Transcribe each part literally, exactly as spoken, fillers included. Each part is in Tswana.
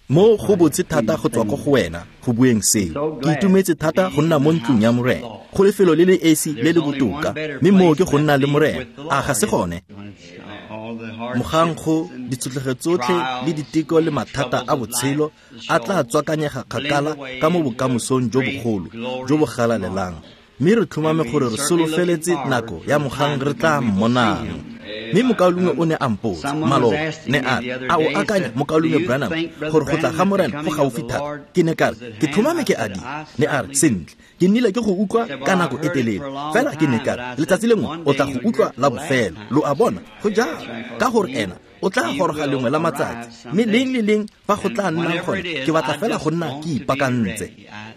mo go botse thata go tswa go go wena go bueng seo ke itumetse thata go nna mo ntlong ya morena go lefelo le le esi le le botoka mme mo ke go nna le morena a ga se gone mogankgo ditsotlego tsotlhe le diteko le mathata a botshelo a tla tswakanyega kgakala ka mo bokamosong jo bogolo jo bo galalelang mme re tlhomame gore re solofeletse nako ya mogang re tla mmonang mme mokaolongwe o ne a mpotsa maloba ne a a o akanya mokaolongwe Branham gore go tla ga morena go gaufi thata ke ne ka re ke tlhomame ke adi ne a re sentle ke nnile ke go utlwa ka nako e telele fela ke ne ka re letsatsi lengwe o tla go utlwa la bofelo lo a bona go jalo ka gore ena o tla goroga lengwe la matsatsi mme leng le leng fa go tla nna gone ke batla fela go nna ke ipakantse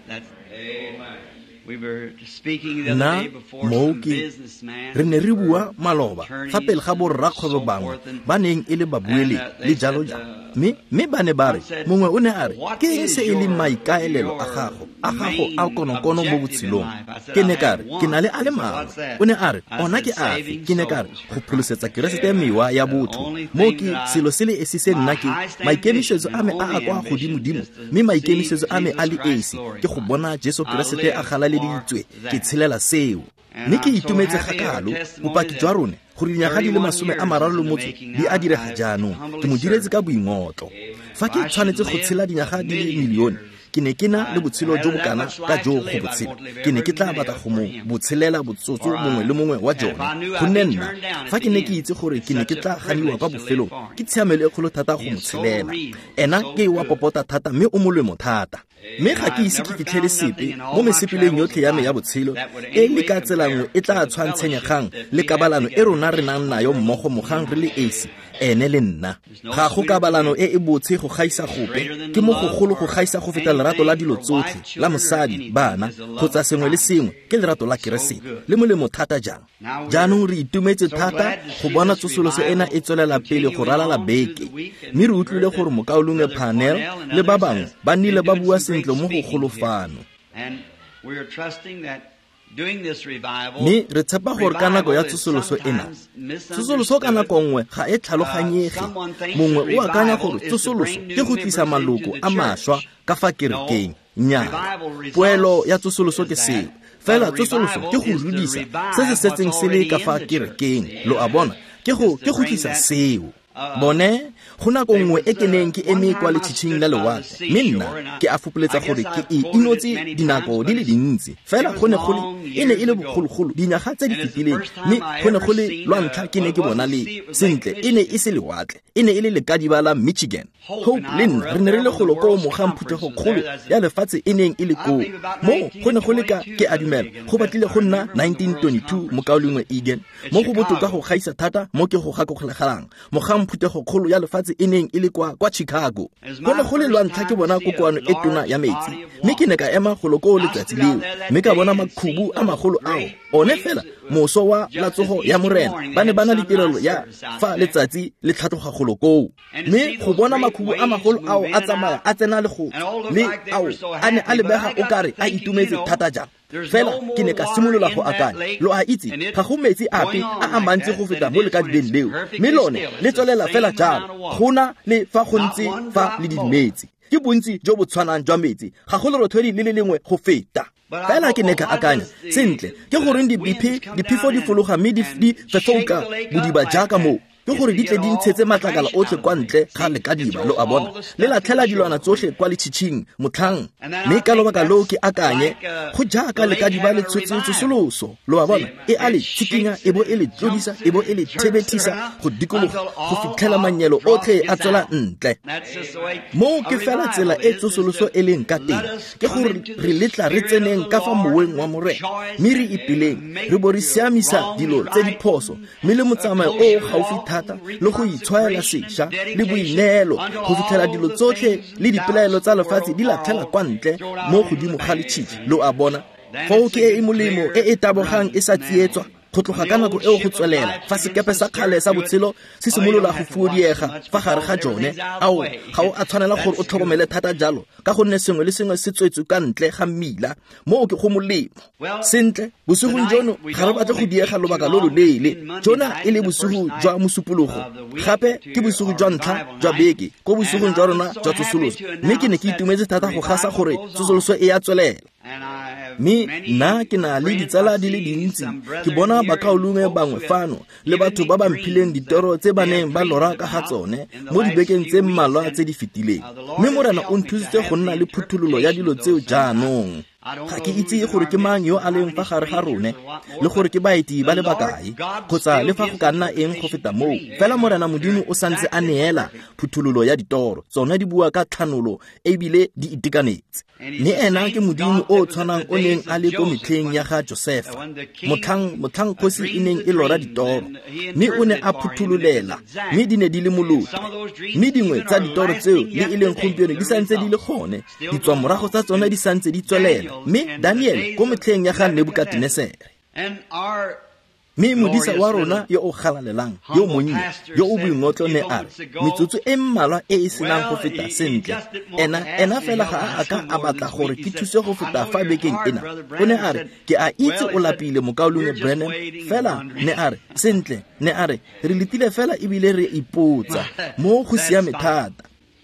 nna mooki re ne re bua maloba fa pele ga borrakgwebo bangwe ba neng e le babueledi le jalo jalo mme mme ba ne ba re mongwe o ne a re ke eng se e le maikaelelo a gago a gago a konokono mo botshelong ke ne ka re ke na le a le mangwe o ne a re ona ke afe ke ne ka re go pholosetsa keresete mewa ya botho mo ke selo se le esi se nna ke maikemišetso a me a a kwa godimodimo mme maikemišetso a me a le esi ke go bona Jesu keresete a galaleditswe ke tshelela seo mme ke itumetse gakalo bopaki jwa rone gore dinyaga di le masome a mararo le motho di a direga jaanong ke mo diretse ka boingotlo fa ke tshwanetse go tshela dinyaga di le milione ke ne ke na le botshelo jo bokana ka jo go botshela ke ne ke tla batla go mo botshelela botsotso mongwe le mongwe wa jone gonne nna fa ke ne ke itse gore ke ne ke tla ganiwa kwa bofelong ke tshiamelo e kgolo thata go motshelela ena ke wa popota thata mme o molemo thata mme ga ke ise ke fitlhele sepe mo mesepeleng yotlhe ya me ya botshelo e le ka tsela nngwe e tla tshwantshenyegang le kabalano e rona re nang nayo mmogo mogang re le esi ene le nna ga go kabalano e e botse go gaisa gope ke mo go golo go gaisa go feta lerato la dilo tsotlhe la mosadi bana kgotsa sengwe le sengwe ke lerato la keresete le molemo thata jang jaanong re itumetse thata go bona tsosoloso ena e tswelela pele go ralala beke mme re utlwile gore mokaolongwe Panel le ba bangwe ba nnile ba bua sentle mo go golofano mme re tshepa gore ka nako ya tsosoloso ena tsosoloso ka nako nngwe ga e tlhaloganyege mongwe o akanya gore tsosoloso ke go tlisa maloko a mašwa ka fa kerekeng nnyaa poelo ya tsosoloso ke seo fela tsosoloso ke go rudisa se se setseng se le ka fa kerekeng lo a bona ke go ke go tlisa seo bone go nako nngwe e ke neng ke eme kwa letšhitšhing la lewatle mme nna ke a fopoletsa gore ke e inotse dinako di le dintsi fela go ne go le e ne e le bogologolo dinyaga tse di fetileng mme go ne go le lwantlha ke ne ke bona le sentle e ne e se lewatle e ne e le lekadiba la Michigan Hope le nna re ne re le golo koo mogang phuthego kgolo ya lefatshe e neng e le koo mo go ne go le ka ke a dumela go batlile go nna nineteen twenty-two mokaolongwe Eden mo go botoka go gaisa thata mo ke go gakogelegalang mogang phuthego kgolo ya lefatshe e neng e le kwa kwa Chicago go ne go le lwantlha ke bona kokoano e tona ya metsi mme ke ne ka ema golo koo letsatsi leo mme ka bona makhubu a magolo ao one fela moso wa latsogo ya morena ba ne ba na le tirelo ya fa letsatsi le tlhatloga golo koo mme go bona makhubu a magolo ao a tsamaya a tsena le go le ao a ne a lebega o kare a itumetse thata jang fela ke ne ka simolola go akanya lo a itse ga go metsi ape a a mantsi go feta mo lekadibeng leo mme lone le tswelela fela jalo gona le fa go ntse fa le dimetsi ke bontsi jo bo tshwanang jwa metsi ga go lerothodi le le lengwe go feta fela ke ne ka akanya sentle ke goreng diphefo di fologa mme di fefoka bodiba jaaka moo ke gore di tle di ntshetse matlakala otlhe kwa ntle ga lekadiba lo a bona le latlhela dilwana tsotlhe kwa letšhitšhing motlhang mme ka lobaka loo ke akanye go jaaka lekadiba le tshotse tsosoloso lo a bona e a le tshikinya e bo e le tlodisa e bo e le thebethisa go dikologa go fitlhela manyelo otlhe a tswela ntle moo ke fela tsela e tsosoloso e leng ka teng ke gore re letla re tseneng ka fa moweng wa morena mme re ipeleng re bo re siamisa dilo tse diphoso mme le motsamayo o gaufi thata le go itshwaela sešwa le boineelo go fitlhela dilo tsotlhe le dipelaelo tsa lefatshe di latlhela kwa ntle mo godimo ga letšhitši lo a bona fao ke e molemo e e tabogang e sa tsietswa go tloga ka nako eo go tswelela fa sekepe sa kgale sa botshelo se simolola go fuodiega fa gare ga jone ao ga o a tshwanela gore o tlhokomele thata jalo ka gonne sengwe le sengwe se tswetswe ka ntle ga mmila mo ke go molemo sentle bosigong jono ga re batle go diega lobaka lo loleele jona e le bosigo jwa mosupologo gape ke bosigo jwa ntlha jwa beke ko bosigong jwa rona jwa tsosoloso mme ke ne ke itumetse thata go gasa gore tsosoloso e ya tswelela mme nna ke na le ditsala di le dintsi ke bona bakaolongwe bangwe fano le batho ba ba mphileng ditoro tse ba neng ba lora ka ga tsone mo dibekeng tse mmalwa tse di fetileng mme morena o nthusitse go nna le phuthulolo ya dilo tseo jaanong ga ke itse gore ke mang yo a leng fa gare ga rone le gore ke baeti ba le bakae kgotsa le fa go ka nna eng go feta moo fela morena modimo o santse a neela phuthulolo ya ditoro tsona di bua ka tlhanolo e bile di itekanetse mme ena ke modimo o tshwanang o neng a le ko metlheng ya ga Josefa motlhang motlhang kgosi e neng e lora ditoro mme o ne a phuthulolela mme di ne di le moloto mme dingwe tsa ditoro tseo le e leng gompieno di santse di le gone ditswa morago tsa tsona di santse di tswelela mme Daniel ko metlheng ya ga Nebukadnesere mme modisa wa rona yo o galalelang yo monnye yo o boingotlo ne a re metsotso e mmalwa e e senang go feta sentle ena ena fela ga a ka a batla gore ke thuse go feta fa bekeng ena o ne a re ke a itse o lapile mokaolong Branham fela ne a re sentle ne a re re letile fela e bile re ipotsa mo go siame thata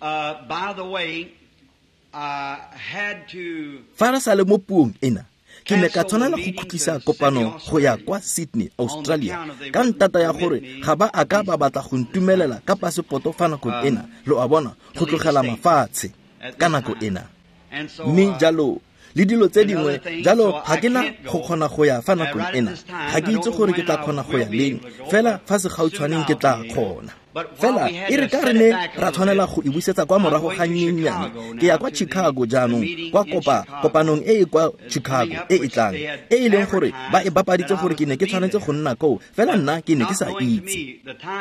fa re sa le mo puong ena ke ne ka tshwanela go khutlisa kopano go ya kwa Sydney, Australia ka ntata ya gore ga ba a ka ba batla go ntumelela ka pasepoto fa nako ena lo a bona go tlogela mafatshe ka nako ena mme jalo le dilo tse dingwe jalo ga ke na go kgona go ya fa nako ena ga ke itse gore ke tla kgona go ya leng fela fa se gautshwaneng ke tla kgona fela e re ka re ne ra tshwanela go e busetsa kwa morago ga nyenyane ke ya kwa Chicago jaanong kwa kopa kopanong e e kwa Chicago e e tlang e e leng gore ba e bapaditse gore ke ne ke tshwanetse go nna koo fela nna ke ne ke sa itse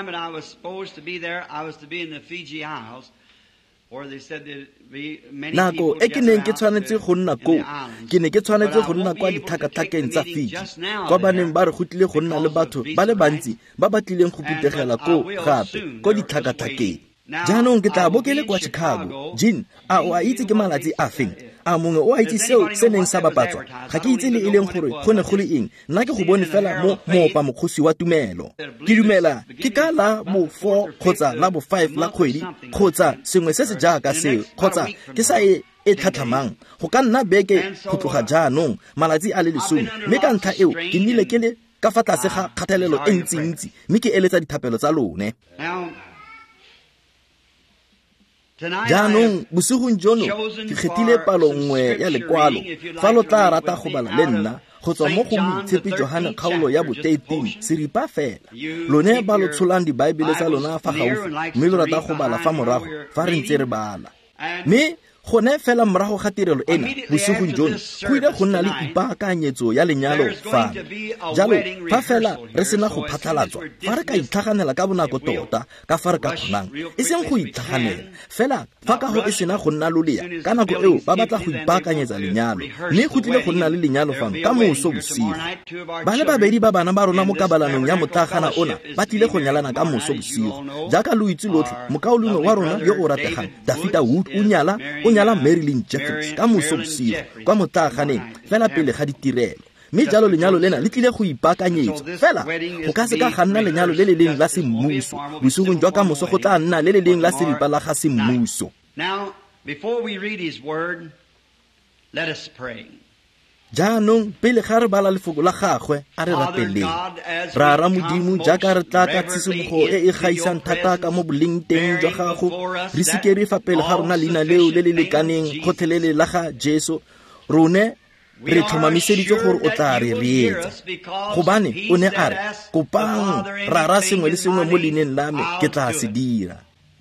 nako e ke neng ke tshwanetse go nna koo ke ne ke tshwanetse go nna kwa dithakathakeng tsa Fiji kwa ba neng ba re go tlile go nna le batho ba le bantsi ba ba tlileng go putegela koo gape ko dithakathakeng jaanong ke tla bo ke le kwa Chicago Jean a o a itse ke malatsi a feng a mongwe o a itse seo se neng sa bapatswa ga ke itse le e leng gore go ne go le eng nna ke go bone fela mo moopa mokgosi wa tumelo ke dumela ke ka la bo four kgotsa la bo five la kgwedi kgotsa sengwe se se jaaka seo kgotsa ke sa e e tlhathamang go ka nna beke go tloga jaanong malatsi a le lesome mme ka ntlha eo ke nnile ke le ka fa tlase ga kgatelelo e ntsi-ntsi mme ke eletsa dithapelo tsa lone jaanong bosigong jono ke kgethile palo nngwe ya lekwalo fa lo tla rata go bala le nna go tswa mo go moitshepi Johane kgaolo ya bo thirteen seripa fela lone ba lo tsholang dibaebele tsa lona fa gaufi mme lo rata go bala fa morago fa re ntse re bala mme gone fela morago ga tirelo ena bosigong jono go ile go nna le ipaakanyetso ya lenyalo fa jalo fa fela re sena go phatlhalatswa fa re ka itlhaganela ka bonako tota ka fa re ka kgonang e seng go itlhaganela fela fa ka go e sena go nna lolea ka nako eo ba batla go ipaakanyetsa lenyalo mme go tlile go nna le lenyalo fano ka moso bosigo ba le babedi ba bana ba rona mo kabalanong ya motlhagana ona ba tlile go nyalana ka moso bosigo jaaka lo itse lotlhe mokaolongwe wa rona yo o rategang Dafita Wood o nyala o nyala Marilyn Jeffries ka moso bosigo kwa motlaganeng fela pele ga ditirelo mme jalo lenyalo lena le tlile go ipaakanyetsa fela go ka se ka ga nna lenyalo le le leng la semmuso bosigong jwa ka moso go tla nna le le leng la seripa la ga semmuso. Now, before we read his word, let us pray. jaanong pele ga re bala lefoko la gagwe a re rapeleng ra ra modimo jaaka re tla ka tshisimogo e e gaisang thata ka mo boleng teng jwa gago re seke re fa pele ga rona leina leo le le lekaneng gotlhelele la ga Jesu rone re tlhomamiseditse gore o tla re reetsa gobane o ne a re kopang ra ra sengwe le sengwe mo leineng la me ke tla se dira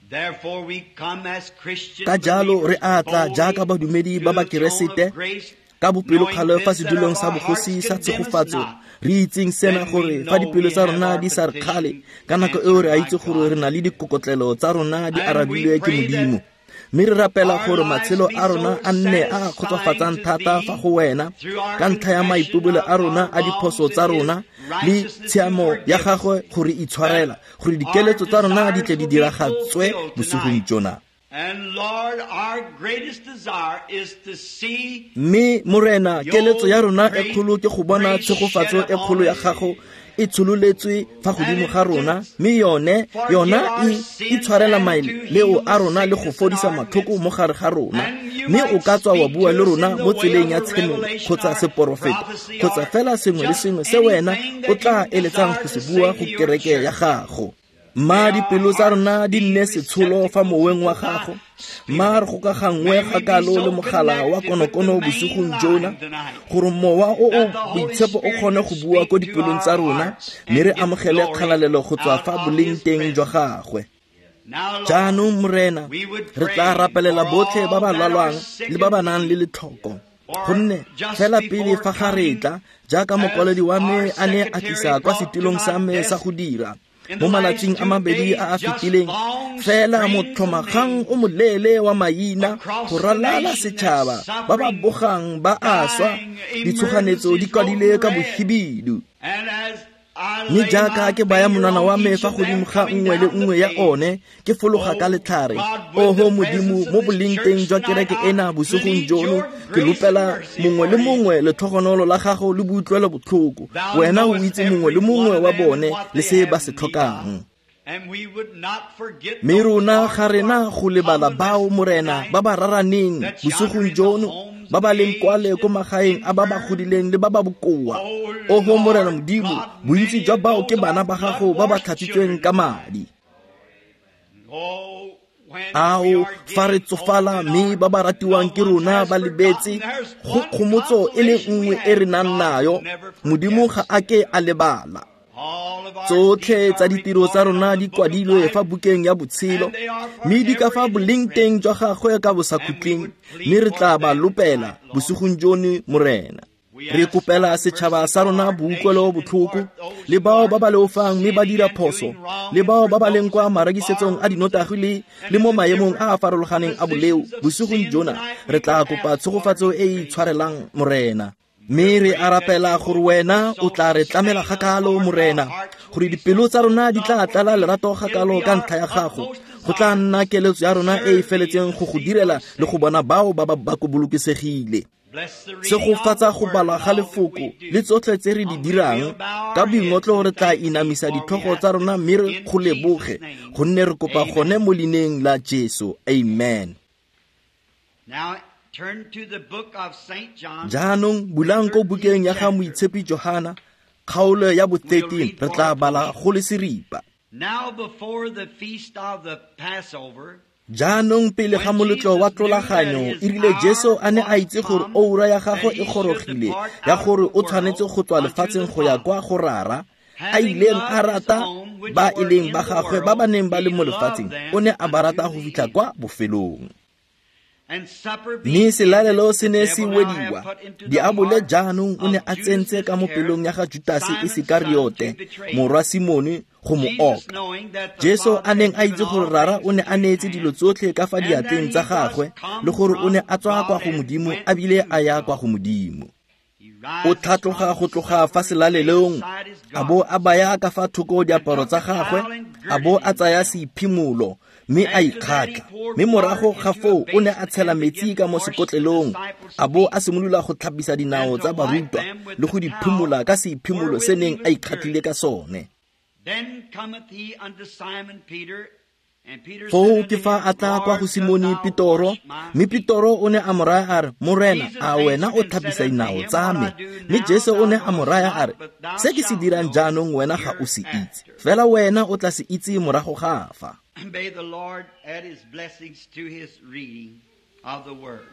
ka jalo re atla jaaka badumedi ba ba keresete ka bopelo kgale fa sedulong sa bogosi sa tshegofatso re itseng sena gore fa dipelo tsa rona di sa re kgale ka nako eo re a itse gore re na le dikokotlelo tsa rona di arabilwe ke modimo mme re rapela gore matshelo a rona a nne a kgotsofatsang thata fa go wena ka ntlha ya maipobolo a rona a diphoso tsa rona le tshiamo ya gagwe gore itshwarela gore dikeletso tsa rona di tle di diragatswe bosigong jona. And Lord, our greatest desire is to see mme morena keletso ya rona e kgolo ke go bona tshegofatso e kgolo ya gago e tshululetswe fa godimo ga rona, mme yone yona e itshwarela maeleo a rona le go fodisa matlhoko mo gare ga rona, mme o ka tswa wa bua le rona mo tseleng ya tshenolo kgotsa seporofeta kgotsa fela sengwe le sengwe se wena o tla eletsang go se bua go kereke ya gago. Ma dipelo tsa rona di nne setsholo fa moweng wa gago, ma re go ka gangwe gakalo le mogala wa konokono bosigong jona, gore mowa o o boitshepo o kgone go bua ko dipelong tsa rona, mme re amogele kgalalelo go tswa fa boleng teng jwa gagwe. Jaanong morena, re tla rapelela botlhe ba ba lwalwang le ba ba nang le letlhoko, gonne fela pele fa ga retla jaaka mokwaledi wa me a ne a tlisa kwa setilong sa me sa go dira mo malatsing a mabedi a a fetileng, fela motlhomagang o moleele wa maina go ralala setšhaba ba ba bogang ba a swa, ditshoganetso di kwadile ka bohibidu. Mme jaaka ke baya monwana wa me fa godimo ga nngwe le nngwe ya one, ke fologa ka letlhare, oho Modimo mo boleng teng jwa kereke ena bosigong jono, ke lopela mongwe le mongwe letlhogonolo la gago le boitlwelo botlhoko. Wena o itse mongwe le mongwe wa bone le se ba se tlhokang. Mme rona ga rena go lebala bao morena ba ba raraneng bosigong jono, ba ba leng kwale ko magaeng a ba ba godileng le ba ba bokoa. Oho morena Modimo, bontsi jwa bao ke bana ba gago ba ba tlhatsitsweng ka madi. Ao fa re tsofala mme ba ba ratiwang ke rona ba lebetse, go kgomotso e le nngwe e re nang nayo, Modimo ga a ke a lebala. Tsotlhe tsa ditiro tsa rona di kwadilwe fa bukeng ya botshelo, mme di ka fa boleng teng jwa gagwe ka bosakhutleng, mme re tla ba lopela bosigong jone morena. Re kopela setšhaba sa rona boutlwelo botlhoko le bao ba ba leofang mme ba dira phoso, le bao ba ba leng kwa marekisetsong a dinotagi le mo maemong a a farologaneng a boleo. Bosigong jona re tla kopa tshegofatso e e tshwarelang morena, mme re arapela gore wena o tla re tlamela gakalo morena, gore dipelo tsa rona di tla tlala lerato gakalo ka ntlha ya gago. Go tla nna keletso ya rona e e feletseng go go direla le go bona bao ba ba ba bolokesegile. Se go fatsa go balwa ga lefoko le tsotlhe tse re di dirang ka boingotlo, re tla inamisa ditlhogo tsa rona mme re go leboge, gonne re kopa gone mo leineng la Jesu. Amen. Turn to the book of Saint John. Jaanong bulang ko bukeng ya ga moitshepi Johana, kgaolo ya bo thirteen, re tla bala go le seripa. Now before the feast of the Passover, jaanong pele ga moletlo wa tlolaganyo, e rile Jesu a ne a itse gore oura ya gago e gorogile ya gore o tshwanetse go tswa lefatsheng go ya kwa go rara, a ileng a rata ba e leng ba gagwe ba ba neng ba le mo lefatsheng, o ne a ba rata go fitlha kwa bofelong. Mme selalelo se ne se wediwa, diabole jaanong o ne a tsentse ka mo pelong ya ga Judase Isikariote, morwa Simone, go mo oka. Jesu a neng a itse gore rara o ne a neetse dilo tsotlhe ka fa diatleng tsa gagwe, le gore o ne a tswa kwa go Modimo a bile a ya kwa go Modimo. O tlhatloga go tloga fa selalelong, a bo a baya ka fa thoko diaparo tsa gagwe, a bo a tsaya seiphimolo, mme a ikgatla. Mme morago ga foo o ne a tshela metsi ka mo sekotlelong, a bo a simolola go tlhapisa dinao tsa barutwa le go diphimola ka seiphimolo se neng a ikgatlile ka sone. Foo ke fa a tla kwa go Simone Petoro, mme Petoro o ne a mo raya a re, Morena, a wena o tlhapisa dinao tsa me? Mme Jesu o ne a mo raya a re, se ke se dirang jaanong wena ga o se itse, fela wena o tla se itse morago ga fa. May the Lord add his blessings to his reading of the word.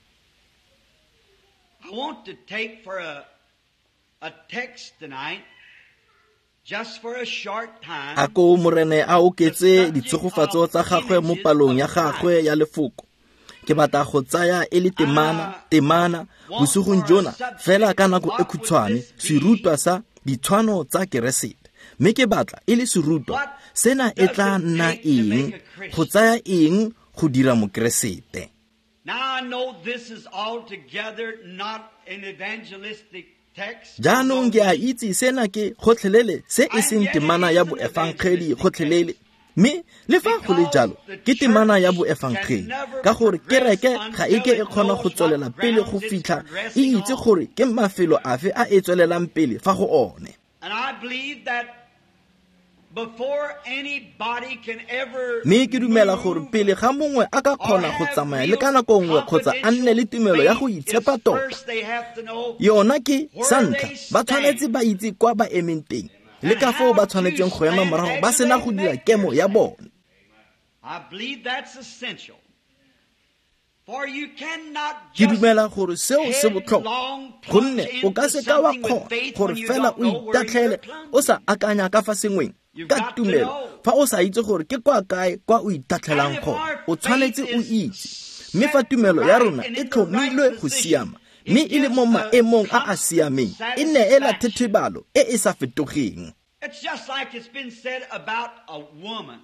I want to take for a, a text tonight, just for a short time. Ako morene a oketse ditshegofatso tsa gagwe mo palong ya gagwe ya lefoko. Ke batla go tsaya e le temana, temana, bosigong jona, fela ka nako e khutshwane, serutwa sa ditshwano tsa keresete. Mme ke batla e le serutwa, sena e tla nna eng, go tsaya eng, go dira mokeresete. Now I know this is altogether not an evangelistic text. Jaanong ke a itse sena ke gotlhelele se e seng temana ya boefangedi gotlhelele. Me le fa go le jalo ke temana ya boefangedi ka gore kereke ga e ke e kgona go tswelela pele go fitlha e itse gore ke mafelo afe a e tswelelang pele fa go one. And I believe that before anybody can ever me ke dumela gore pele ga mongwe a ka kgona go tsamaya le ka nako nngwe kgotsa a nne le tumelo ya go itshepa tota yona ke santlha ba tshwanetse ba itse kwa ba emeng teng le ka fao ba tshwanetseng go ema morago ba sena go dira kemo ya bone. I believe that's essential. For you cannot ke just dumela gore seo se botlhokwa gonne o ka se ka wa kgona gore fela o itatlhele o sa akanya ka fa sengweng ka tumelo fa o sa itse gore ke kwa kae kwa o itatlhelang gona o tshwanetse o itse mme fa tumelo ya rona e tlhomilwe go siama mme e le mo maemong a a siameng e ne e la thethebalo e e sa fetogeng. It's just like it's been said about a woman.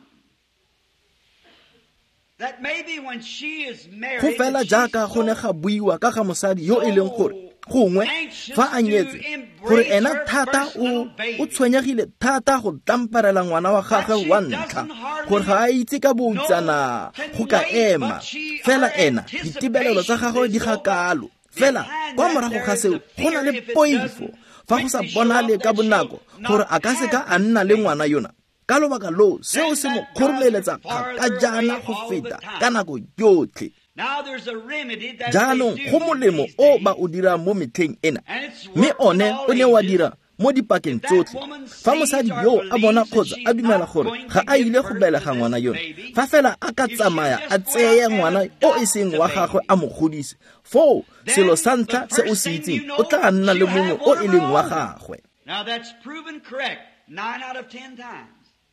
That maybe when she is married, go fela jaaka go ne ga buiwa ka ga mosadi yo e leng gore gongwe fa a nyetse gore ena thata o o tshwenyegile thata go tamparela ngwana wa gagwe wa ntlha gore ga a itse ka boutsana go ka ema fela ena ditebelelo tsa gagwe di gakalo fela kwa morago ga seo go na le poifo fa go sa bonale ka bonako gore a ka se ka a nna le ngwana yona ka lobaka lo seo se mo kgoromeletsa ka jana go feta ka nako yotlhe. Jaanong go molemo o ba o dira mo metlheng ena mme one o ne wa dira mo dipakeng tsotlhe fa mosadi yo a bona kgotsa a dumela gore ga a ile go belega ngwana yone fa fela a ka tsamaya a tseye ngwana o e seng wa gagwe a mo godise foo selo sa ntlha se o se itseng o tla nna le mongwe o e leng wa gagwe. Now that's proven correct nine out of ten times.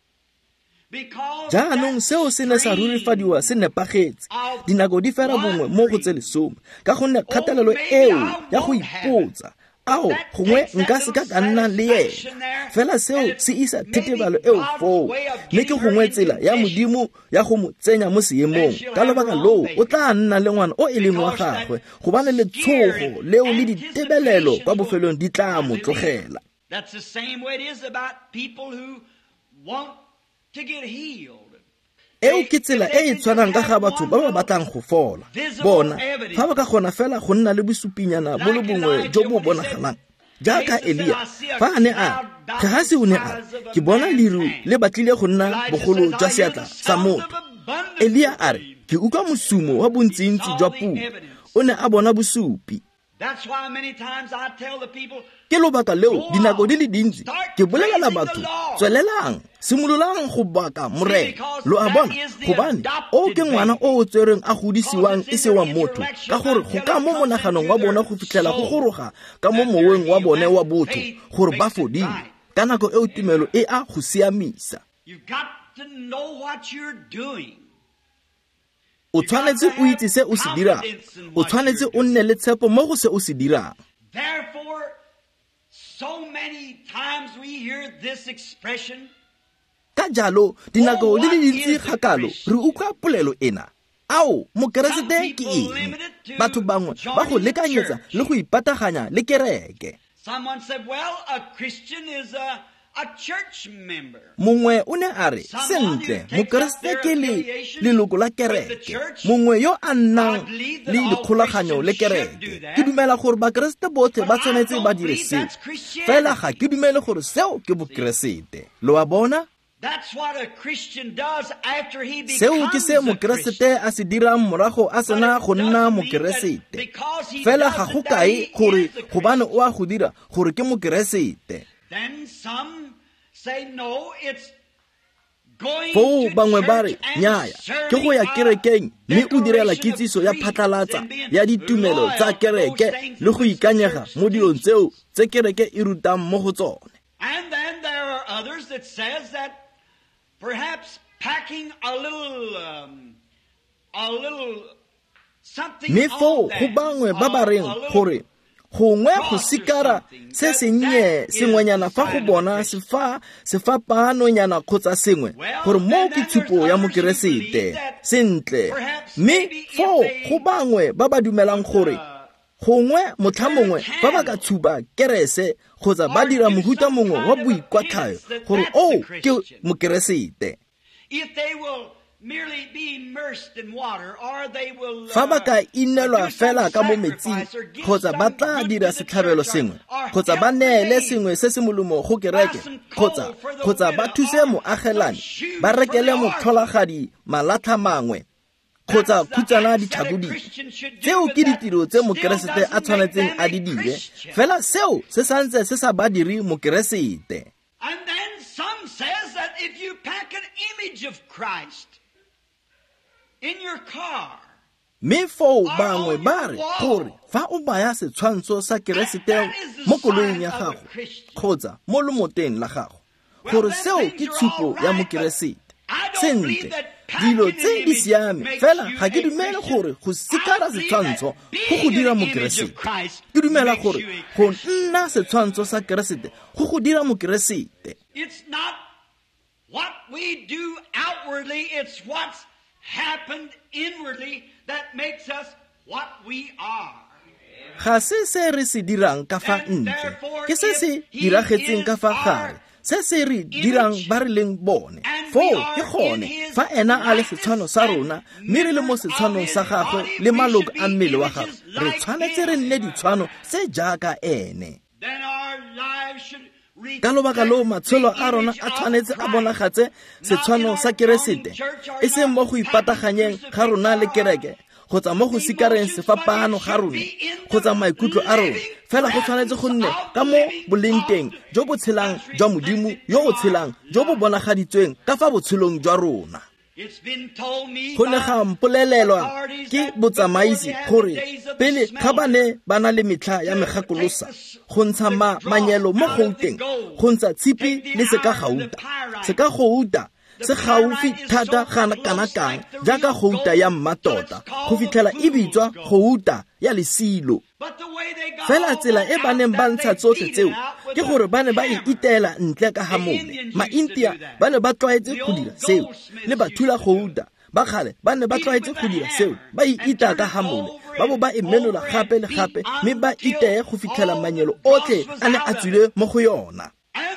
Jaanong seo se ne sa rurifadiwa se nepagetse dinako di fera bongwe mo go tse lesome ka gonne kgatelelo eo ya go ipotsa ao gongwe nka se ka ka nna le ena fela seo se isa thethebalo eo foo mme ke gongwe tsela ya modimo ya go mo tsenya mo seemong ka lobaka loo o tla nna le ngwana o e leng wa gagwe go bane le tshogo leo le ditebelelo kwa bofelong di tla mo tlogela. That's the same way it is about people who want to get healed. Eo ke tsela e e tshwanang ka ga batho ba ba batlang go fola bona fa ba ka gona fela go nna le bosupinyana bo le bongwe jo bo bonagalang jaaka Elia fa a ne a Gehazi o ne a ke bona liru le batlile go nna bogolo jwa seatla sa motho. Elia a re ke utlwa mosumo wa bontsintsi jwa puo o ne a bona bosupi. That's why many times I tell the people, ke lobaka leo dinako di le dintsi ke bolelela batho tswelelang simololang go baka morena lo a bona gobane o ke ngwana o o tsereng a godisiwang e se wa motho ka gore go ka mo monaganong wa bona go fitlhela go goroga ka mo moweng wa bone wa botho gore ba fodile ka nako eo tumelo e a go siamisa. You've got to know what you're doing. O tshwanetse o itse se o se dirang o tshwanetse o nne le tshepo mo go se o se dirang. Therefore, so many times we hear this expression, ka jalo dinako di le dintsi gakalo re utlwa polelo ena ao mokeresete ke eng batho bangwe ba go lekanyetsa le go ipataganya le kereke. Someone said, well, a Christian is a a church member. Mongwe o ne a re sentle mokeresete ke le leloko la kereke mongwe yo a nnang le dikgolaganyo le kereke. Ke dumela gore bakeresete botlhe ba tshwanetse ba dire seo fela ga ke dumele gore seo ke bokeresete. Lo a bona That's what a Christian does after he becomes seo ke se mokeresete a se dirang morago a sena go nna mokeresete fela ga go kae gore gobane o a go dira gore ke mokeresete. Then some say no, it's going foo to bangwe ba re church and nyaaya ke go ya serving kerekeng a mme o direla declaration of kitsiso ya creed phatlalatsa and being ya ditumelo tsa loyal to those kereke things le go which the ikanyega church mo dilong teaches. tseo tse kereke e rutang mo go tsone. And then there are others that says that perhaps packing a little um, a little something mme on foo go them, bangwe ba ba a- reng a little gore gongwe go sikara se sennye sengwenyana fa go bona sefa sefapaanonyana kgotsa sengwe gore mo ke tshupo ya mokeresete sentle. Mme fo go bangwe ba ba dumelang gore gongwe motlha mongwe ba ba ka tshuba kerese kgotsa ba dira mohuta mongwe wa boikwatlhayo gore o ke mokeresete. Fa ba ka inelwa fela ka mo metsing kgotsa ba tla dira setlhabelo sengwe kgotsa ba neele sengwe se se molemo go kereke kgotsa kgotsa ba thuse moagelane ba rekele motlholagadi malatlha mangwe kgotsa khutsana ditlhakodi, tseo ke ditiro tse mokeresete a tshwanetseng a di dire, fela seo se santse se sa ba diri mokeresete. And then some says that if you pack an image of Christ in your car, mme fo bangwe ba re gore fa o baya setshwantsho sa keresete mo koloing ya gago kgotsa mo lomoteng la gago gore seo ke tshupo ya mokeresete. Sentle, dilo tse di siame, fela ga ke dumele gore go sikara setshwantsho go go dira mokeresete. Ke dumela gore go nna setshwantsho sa keresete go go dira mokeresete. It's not what we do outwardly, it's what's happened inwardly that makes us what we are. Ga se se re se dirang ka fa ntle, ke se se diragetseng ka fa gare, se se re dirang ba re leng bone. Fo ke gone fa ena a le setshwano sa rona, mme re le mo setshwanong sa gagwe le maloko a mmele wa gagwe, re tshwanetse re nne ditshwano se jaaka ene. Ka lobaka leo matsholo a rona a tshwanetse a bonagatse setshwano sa keresete, e seng mo go ipataganyeng ga rona le kereke kgotsa mo go sikareng sefapaano ga rona kgotsa maikutlo a rona, fela go tshwanetse go nne ka mo bolenteng jo bo tshelang jwa modimo yo o tshelang jo bo bonagaditsweng ka fa botshelong jwa rona. Go ne ga mpolelelwa ke botsamaisi gore pele ga ba ne ba na le metlha ya megakolosa go ntsha manyelo mo gouteng, go ntsha tshipi le se ka gauta, se ka gouta se gaufi thata gana kana kang jaaka gouta ya mmatota go fitlhela e bitswa gouta ya lesilo. Fela tsela e ba neng ba ntsha tsotlhe tseo ke gore ba ne ba e itela ntle ka hamole. Maindia ba ne ba tlwaetse go dira seo, le bathula gouta ba kgale ba ne ba tlwaetse go dira seo, ba e ita ka hamole, ba bo ba e menola gape le gape, mme ba iteye go fitlhela manyelo otlhe a ne a tswile mo go yona.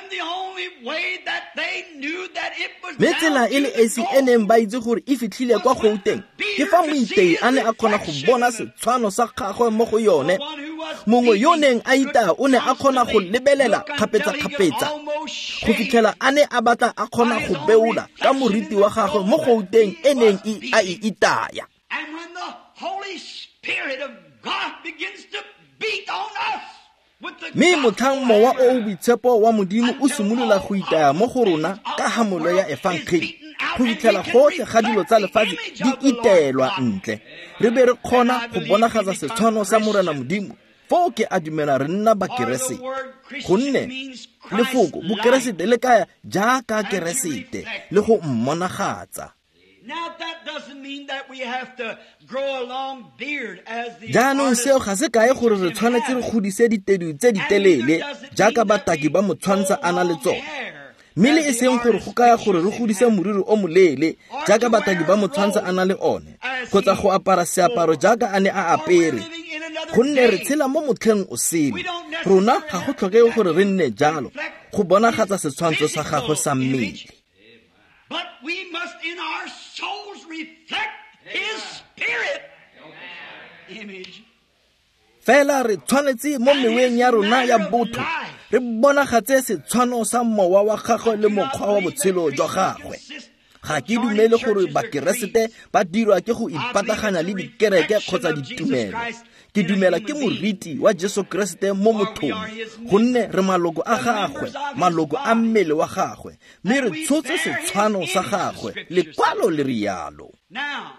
Mme tsela e le esi e neng ba itse gore e fitlhile kwa gouteng ke fa moitei a ne a kgona go bona setshwano sa gagwe mo go yone. Mongwe yo neng a ita o ne a kgona go lebelela kgapetsa-kgapetsa go fitlhela a ne a batla a kgona go beola ka moriti wa gagwe mo gouteng e neng a e itaya. And when the Holy Spirit of God begins to beat on us, mme motlhang mowa o boitshepo wa modimo o simolola go itaya mo go rona ka hamolo ya efankgeli, go fitlhela gotlhe ga dilo tsa lefatshe di itelwa ntle, re be re kgona go bonagatsa setshwano sa morena modimo. Fo ke a dumela re nna bakeresete, gonne lefoko bokeresete le kaya jaaka keresete le go mmonagatsa. Now that doesn't mean that we have to grow a long beard as the jaanong seo ga se kae gore re tshwanetse re godise ditedu tse di telele jaaka bataki ba motshwantsha a na le tsona, mme le e seng gore go kaya gore re godise moriri o moleele jaaka bataki ba motshwantsha a na le one kgotsa go apara seaparo jaaka a ne a apere, gonne re tshela mo motlheng o sele. Rona ga go tlhokege gore re nne jalo go bonagatsa setshwantsho sa gagwe sa mmele. But we must in our souls reflect His Spirit image. Fela re tshwanetse mo meweng ya rona ya botho re bonagatse setshwano sa mowa wa gagwe le mokgwa wa botshelo jwa gagwe. Ga ke dumele gore bakeresete ba dirwa ke go ipataganya le dikereke kgotsa ditumelo. Ke dumela ke moriti wa Jesu Kriste mo mothong, gonne re maloko a gagwe, maloko a mmele wa gagwe, mme re tshotse setshwano sa gagwe, lekwalo le rialo. Now,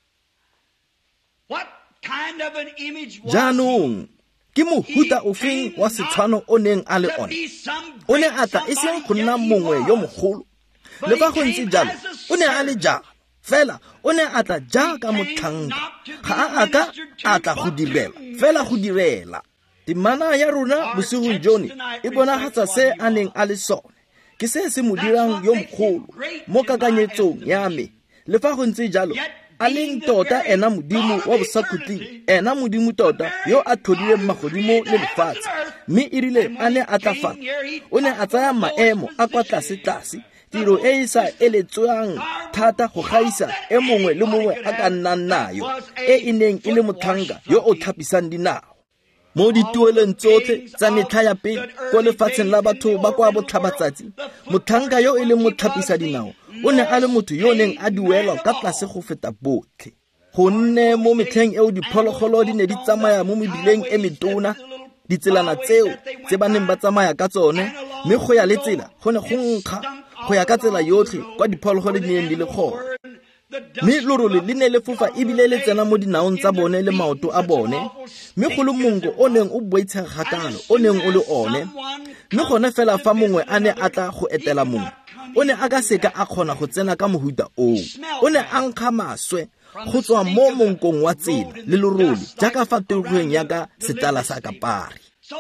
what kind of an image was jaanong ke mohuta ofeng wa setshwano o neng a le one? O ne a tla e seng go nna mongwe yo mogolo, le fa go ntse jalo o ne a le jalo fela, o ne a tla jaaka motlhanka, ga a ka a tla go direla fela go direla. temana ya rona bosigong jone e bonagatsa se a neng a le sone ke se se mo dirang yo mogolo mo kakanyetsong ya me le fa go ntse jalo a leng tota ena modimo wa bosakhutleng ena modimo tota yo a tlhodileng magodimo le lefatshe mme e rile a ne a tlafala o ne a tsaya maemo a kwa tlase-tlase tiro e e sa eletswang thata go gaisa e mongwe le mongwe a ka nnang nayo e e neng e le motlhanka yo o tlhapisang dinao mo dituelong tsotlhe tsa metlha ya pele ko lefatsheng la batho ba kwa botlhabatsatsi motlhanka yo e leng motlhapisa dinao o ne a le motho yo neng a duelwa ka tlase go feta botlhe gonne mo metlheng eo diphologolo di ne di tsamaya mo mebileng e metona ditselana tseo tse ba neng ba tsamaya ka tsone mme go ya le tsela go ne go nkga go ya ka tsela yotlhe kwa diphologolo di neng di le gona mme lorole le ne le fofa ebile le tsena mo dinaong tsa bone le maoto a bone mme go le monko o neng o boitshega gakalo o neng o le one mme gone fela fa mongwe a ne a tla go etela mongwe o ne a ka seka a kgona go tsena ka mohuta oo o ne a nkga maswe go tswa mo monkong wa tsela le lorole jaaka fa tirogeng ya ka setala sa kapari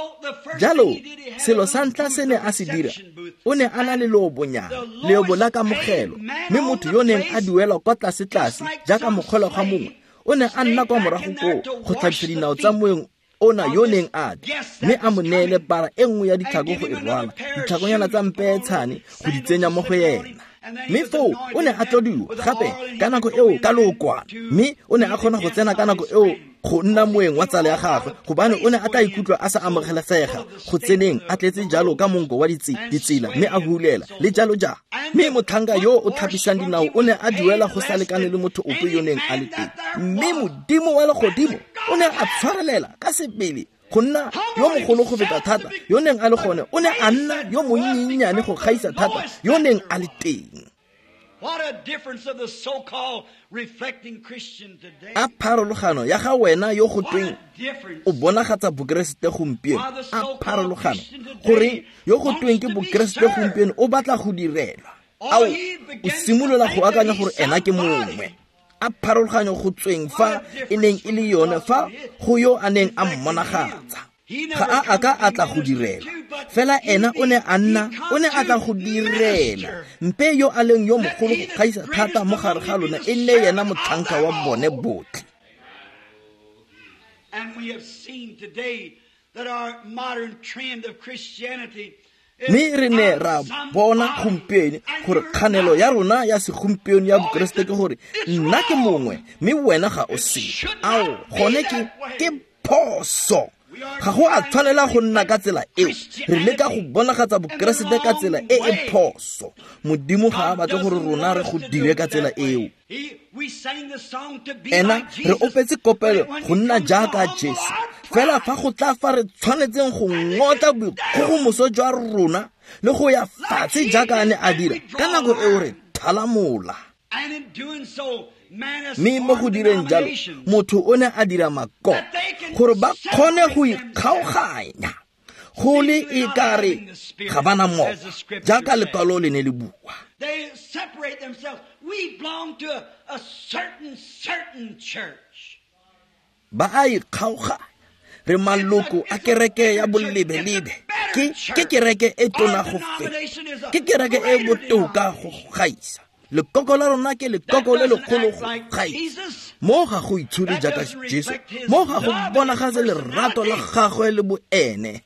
jalo selo sa ntla se ne a se dira o ne a na le leobonyana leobo la kamogelo mme motho yo neng a duelwa kwa tlase-tlase jaaka mokgwelo ga mongwe o ne a nna kwa morago koo go tlhagisa dinao tsa moeng ona yo neng a di mme a mo neele para e nngwe ya ditlhako go e rwala ditlhakonyana tsa mpeetshane go di tsenya mo go yena mme foo o ne a tlodiwa gape ka nako eo ka leokwana mme o ne a kgona go tsena ka nako eo go nna moeng wa tsala ya gagwe gobane o ne a tla ikutlwa a sa amogelesega go tseneng a tletse jalo ka monko wa ditsela mme a hulela le jalo ja mme motlhanka yo o tlhapisang dinao o ne a duela go sa lekane le motho ope yo neng a le teng mme modimo wa legodimo o ne a tshwarelela ka sepele go nna yo mogolo go feta thata yo neng a le gone o ne a nna yo monnyenyane go gaisa thata yo neng a le teng. What a difference of the so-called reflecting Christian today. A pharologano ya ga wena yo go tweng o bonagatsa bokeresete gompieno a pharologano gore yo go tweng ke bokeresete gompieno o batla go direlwa ao o simolola go akanya gore ena ke mongwe a pharologano go tsweng fa e neng e le yone fa go yo a neng a mmonagatsa ga a aka a tla go direla fela ena o ne a nna o ne a tla go direla mpe yo a leng yo mogolo go gaisa thata mo gare ga lona e nne yena motlhanka wa bone botlhe. And we have seen today that our modern trend of Christianity mme re ne ra bona gompieno gore kganelo ya rona ya segompieno ya bokeresete ke gore nna ke mongwe mme wena ga o se ao gone ke ke phoso ga go a tshwanela go nna ka tsela eo re leka go bonagatsa bokeresete ka tsela e e phoso modimo ga a batle gore rona re go dire ka tsela eo ena re opetse kopelo go nna jaaka Jesu fela fa go tla fa re tshwanetseng go ngota boikgogomoso jwa rona le go ya fatshe jaaka a ne a dira ka nako eo re thalamola mme mo go direng jalo motho o ne a dira makoko gore ba kgone go ikgaoganya go le e kare ga bana mmogo jaaka lekwalo le ne le bua. They separate themselves. We belong to a, a certain, certain church. Ba a ikgaoganya re maloko a kereke ya bolebelebe ke ke kereke e tona go feta ke kereke e botoka go gaisa lekoko la rona ke lekoko le legolo go gaisa mo ga go itshole jaaka Jesu mo ga go bonagatse lerato la gagwe le boene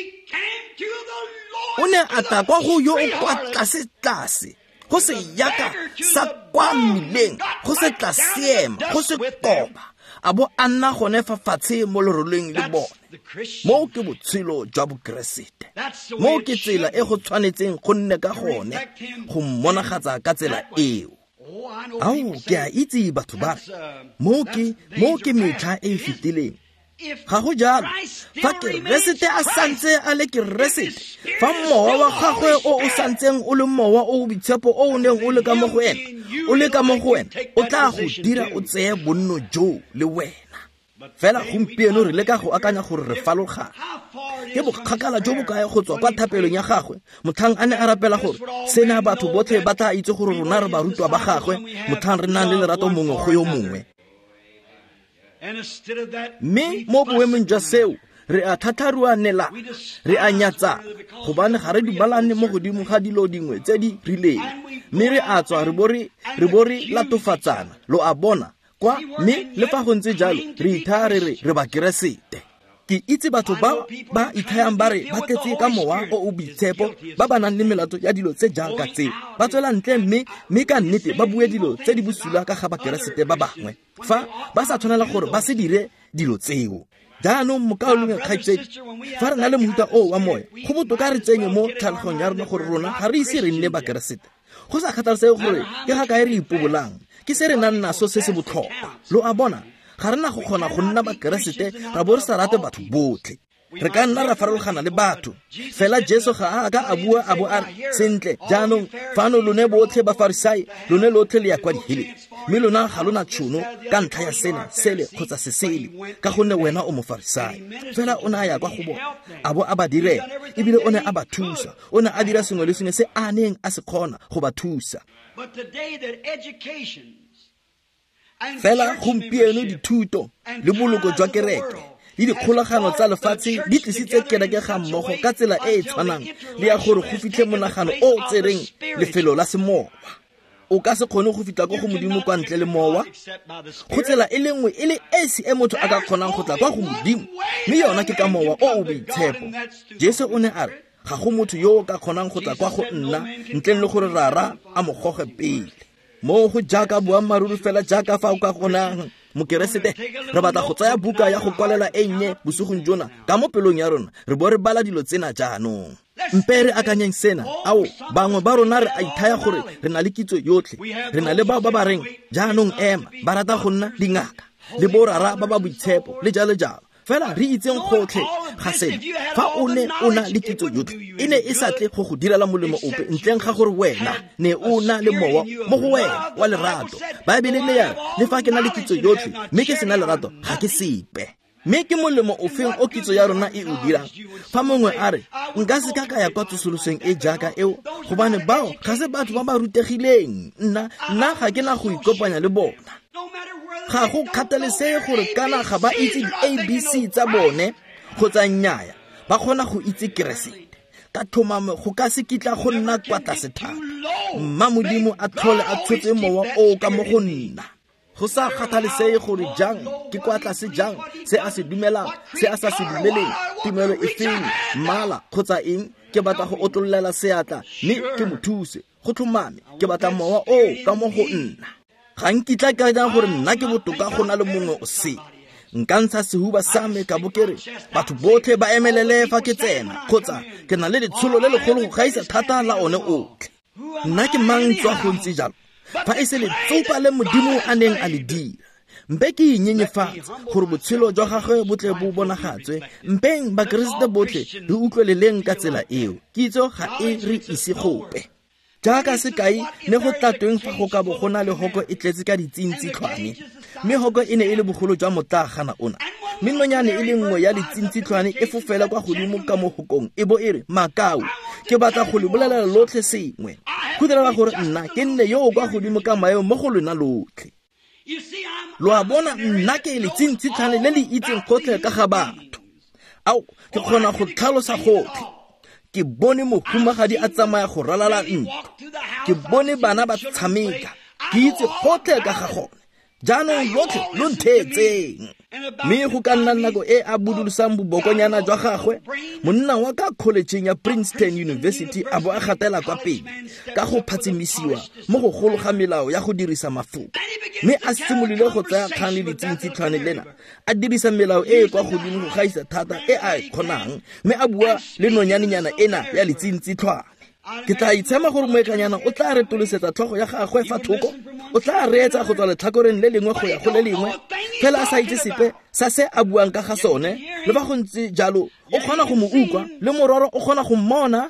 o ne a tla kwa go yo o kwa tlase tlase go se yaka sa kwa mmileng go se tla seema go se koba a bo a nna gone fa fatshe mo leroleng le bone mo ke botshelo jwa bokeresete mo ke tsela e go tshwanetseng go nne ka gone go mmonagatsa ka tsela eo. Ao ke a itse batho ba mo ke mo ke metlha e fetileng ga go jalo fa keresete a santse a le keresete fa mowa wa gagwe o o santseng o le mowa o boitshepo o o neng o le ka mo go wena o le ka mo go wena o tla go dira o tseye bonno jo le wena fela gompieno re leka go akanya gore re falogana ke bokgakala jo bo kae go tswa kwa thapelong ya gagwe motlhang a ne a rapela gore sena batho botlhe ba tla itse gore rona re barutwa ba gagwe motlhang re nang le lerato mongwe go yo mongwe mme mo boemong jwa seo re a thatharuanela re a nyatsa gobane ga re di balane mo godimo ga dilo dingwe tse di rileng mme re a tswa re bore re bore latofatsana lo a bona kwa mme le fa go ntse jalo re itha re re re ba keresete. Ke itse batho ba ba ithayang ba re ba tletse ka mowa o o boitshepo ba ba nang le melato ya dilo tse jaaka tse ba tswela ntle mme mme ka nnete ba bue dilo tse di bosula ka ga ba keresete ba bangwe fa ba sa tshwanela gore ba se dire dilo tseo. Jaanong mokaolong kgaitsedi fa re na le mohuta o wa moya go botoka re tsenye mo tlhalogong ya rona gore rona ga re ise re nne ba keresete go sa kgathalesege gore ke ga kae re ipobolang ke se re nang naso se se botlhokwa. Lo a bona ga rena go kgona go nna ba keresete ra bo re sa rate batho botlhe re ka nna ra farologana le batho fela Jesu ga a ka a bua a bo a sentle jaanong fano lone botlhe ba Farisai lone lotlhe le ya kwa dihele mme lona ga lona tšhono ka ntlha ya sena sele kgotsa sesele ka gonne wena o mo Farisai fela o ne a ya kwa go bona a bo a ba direla ebile o ne a ba thusa o ne a dira sengwe le sengwe se a neng a se kgona go ba thusa. Fela gompieno dithuto le boloko jwa kereke le dikgolagano tsa lefatshe di tlisitse kereke ga mmogo ka tsela e e tshwanang le ya gore go fitlhe monagano o tsereng lefelo la semowa. O ka se kgone go fitla kwa go modimo kwa ntle le mowa go tsela e le nngwe e le esi e motho a ka kgonang go tla kwa go modimo mme yona ke ka mowa o o boitshepo. Jesu o ne a re ga go motho yo o ka kgonang go tla kwa go nna ntle le gore rara a mo goge pele mo go jaaka boammaruri fela jaaka fa o ka gonang mokeresete re batla go tsaya buka ya go kwalela e nnye bosogong jona ka mo pelong ya rona re bo re bala dilo tsena jaanong mpe re akanyeng sena ao bangwe ba rona re a ithaya gore re na le kitso yotlhe re na le bao ba ba reng jaanong ema ba rata go nna dingaka le borara ba ba boitshepo le jalo jalo fela re itseng gotlhe ga sena fa o ne o na le kitso yotlhe e ne e sa tle go go direla molemo ope ntleng ga gore wena ne o na le mowa mo go wena wa lerato. Baebele le ya le fa ke na le kitso yotlhe mme ke sena lerato ga ke sepe mme ke molemo o feng o kitso ya rona e o dirang. Fa mongwe a re nka se ka ka ya kwa tsosoloseng e jaaka eo gobane bao ga se batho ba ba rutegileng nna nna ga ke na go ikopanya le bona ga go kgathalesege gore kana ga ba itse di-A B C tsa bone kgotsa nnyaya ba kgona go itse keresete ka thomame go ka se kitla go nna kwa tlase thata mma modimo a tlhole a tshotse mowa o ka mo go nna go sa kgathalesege gore jang ke kwa tlase jang se a se dumelang se a sa se dumeleng tumelo e feng mmala kgotsa eng ke batla go otlololela seatla mme ke mo thuse go tlhomame ke batla mowa o ka mo go nna ga nkitla ka jang gore nna ke botoka go na le mongwe o se nka ntsha sehuba sa me ka bokere batho botlhe ba emelele fa ke tsena kgotsa ke na le letsholo le legolo go gaisa thata la one otlhe. Nna ke mang tswa go ntse jalo fa e se le tsopa le modimo a neng a le dira mpe ke inyenyefatsa gore botshelo jwa gagwe botle bo bonagatswe mpeng bakeresete botlhe re utlweleleng ka tsela eo kitso ga e re ise gope jaaka sekai ne go tlatweng fa go ka bo go na le hoko e tletse ka ditsintsi tlhwane mme hoko e ne e le bogolo jwa motagana ona mme nonyane e le nngwe ya ditsintsi tlhwane e fofela kwa godimo ka mo hokong e bo e re makau ke batla go le bolelela lotlhe sengwe go direla gore nna ke nne yo o kwa godimo ka maemo mo go lona lotlhe. Lo a bona nna ke le tsintsi tlhwane le le itseng gotlhe ka ga batho ao ke kgona go tlhalosa gotlhe ke bone mohumagadi a tsamaya go ralala ntlo ke bone bana ba tshameka ke itse gotlhe ka ga gone jaanong lotlhe lo nthetseng mme go ka nna nako e a budulosang bobokonyana jwa gagwe monna wa ka collegeng ya Princeton University a bo a gatela kwa pele ka go phatsimisiwa mo go gologa melao ya go dirisa mafoka mme a simolile go tsaya kgang le ditsintsi tlhwane lena a dirisa melao e e kwa godimo go gaisa thata e a e kgonang mme a bua le nonyanenyana ena ya letsintsi tlhwane. Ke tla itshema gore moekanyana o tla re tolosetsa tlhogo ya gagwe fa thoko o tla reetsa go tswa letlhakoreng le lengwe go ya go le lengwe fela a sa itse sepe sa se a buang ka ga sone le ba go ntse jalo o kgona go mo ukwa le mororo o kgona go mmona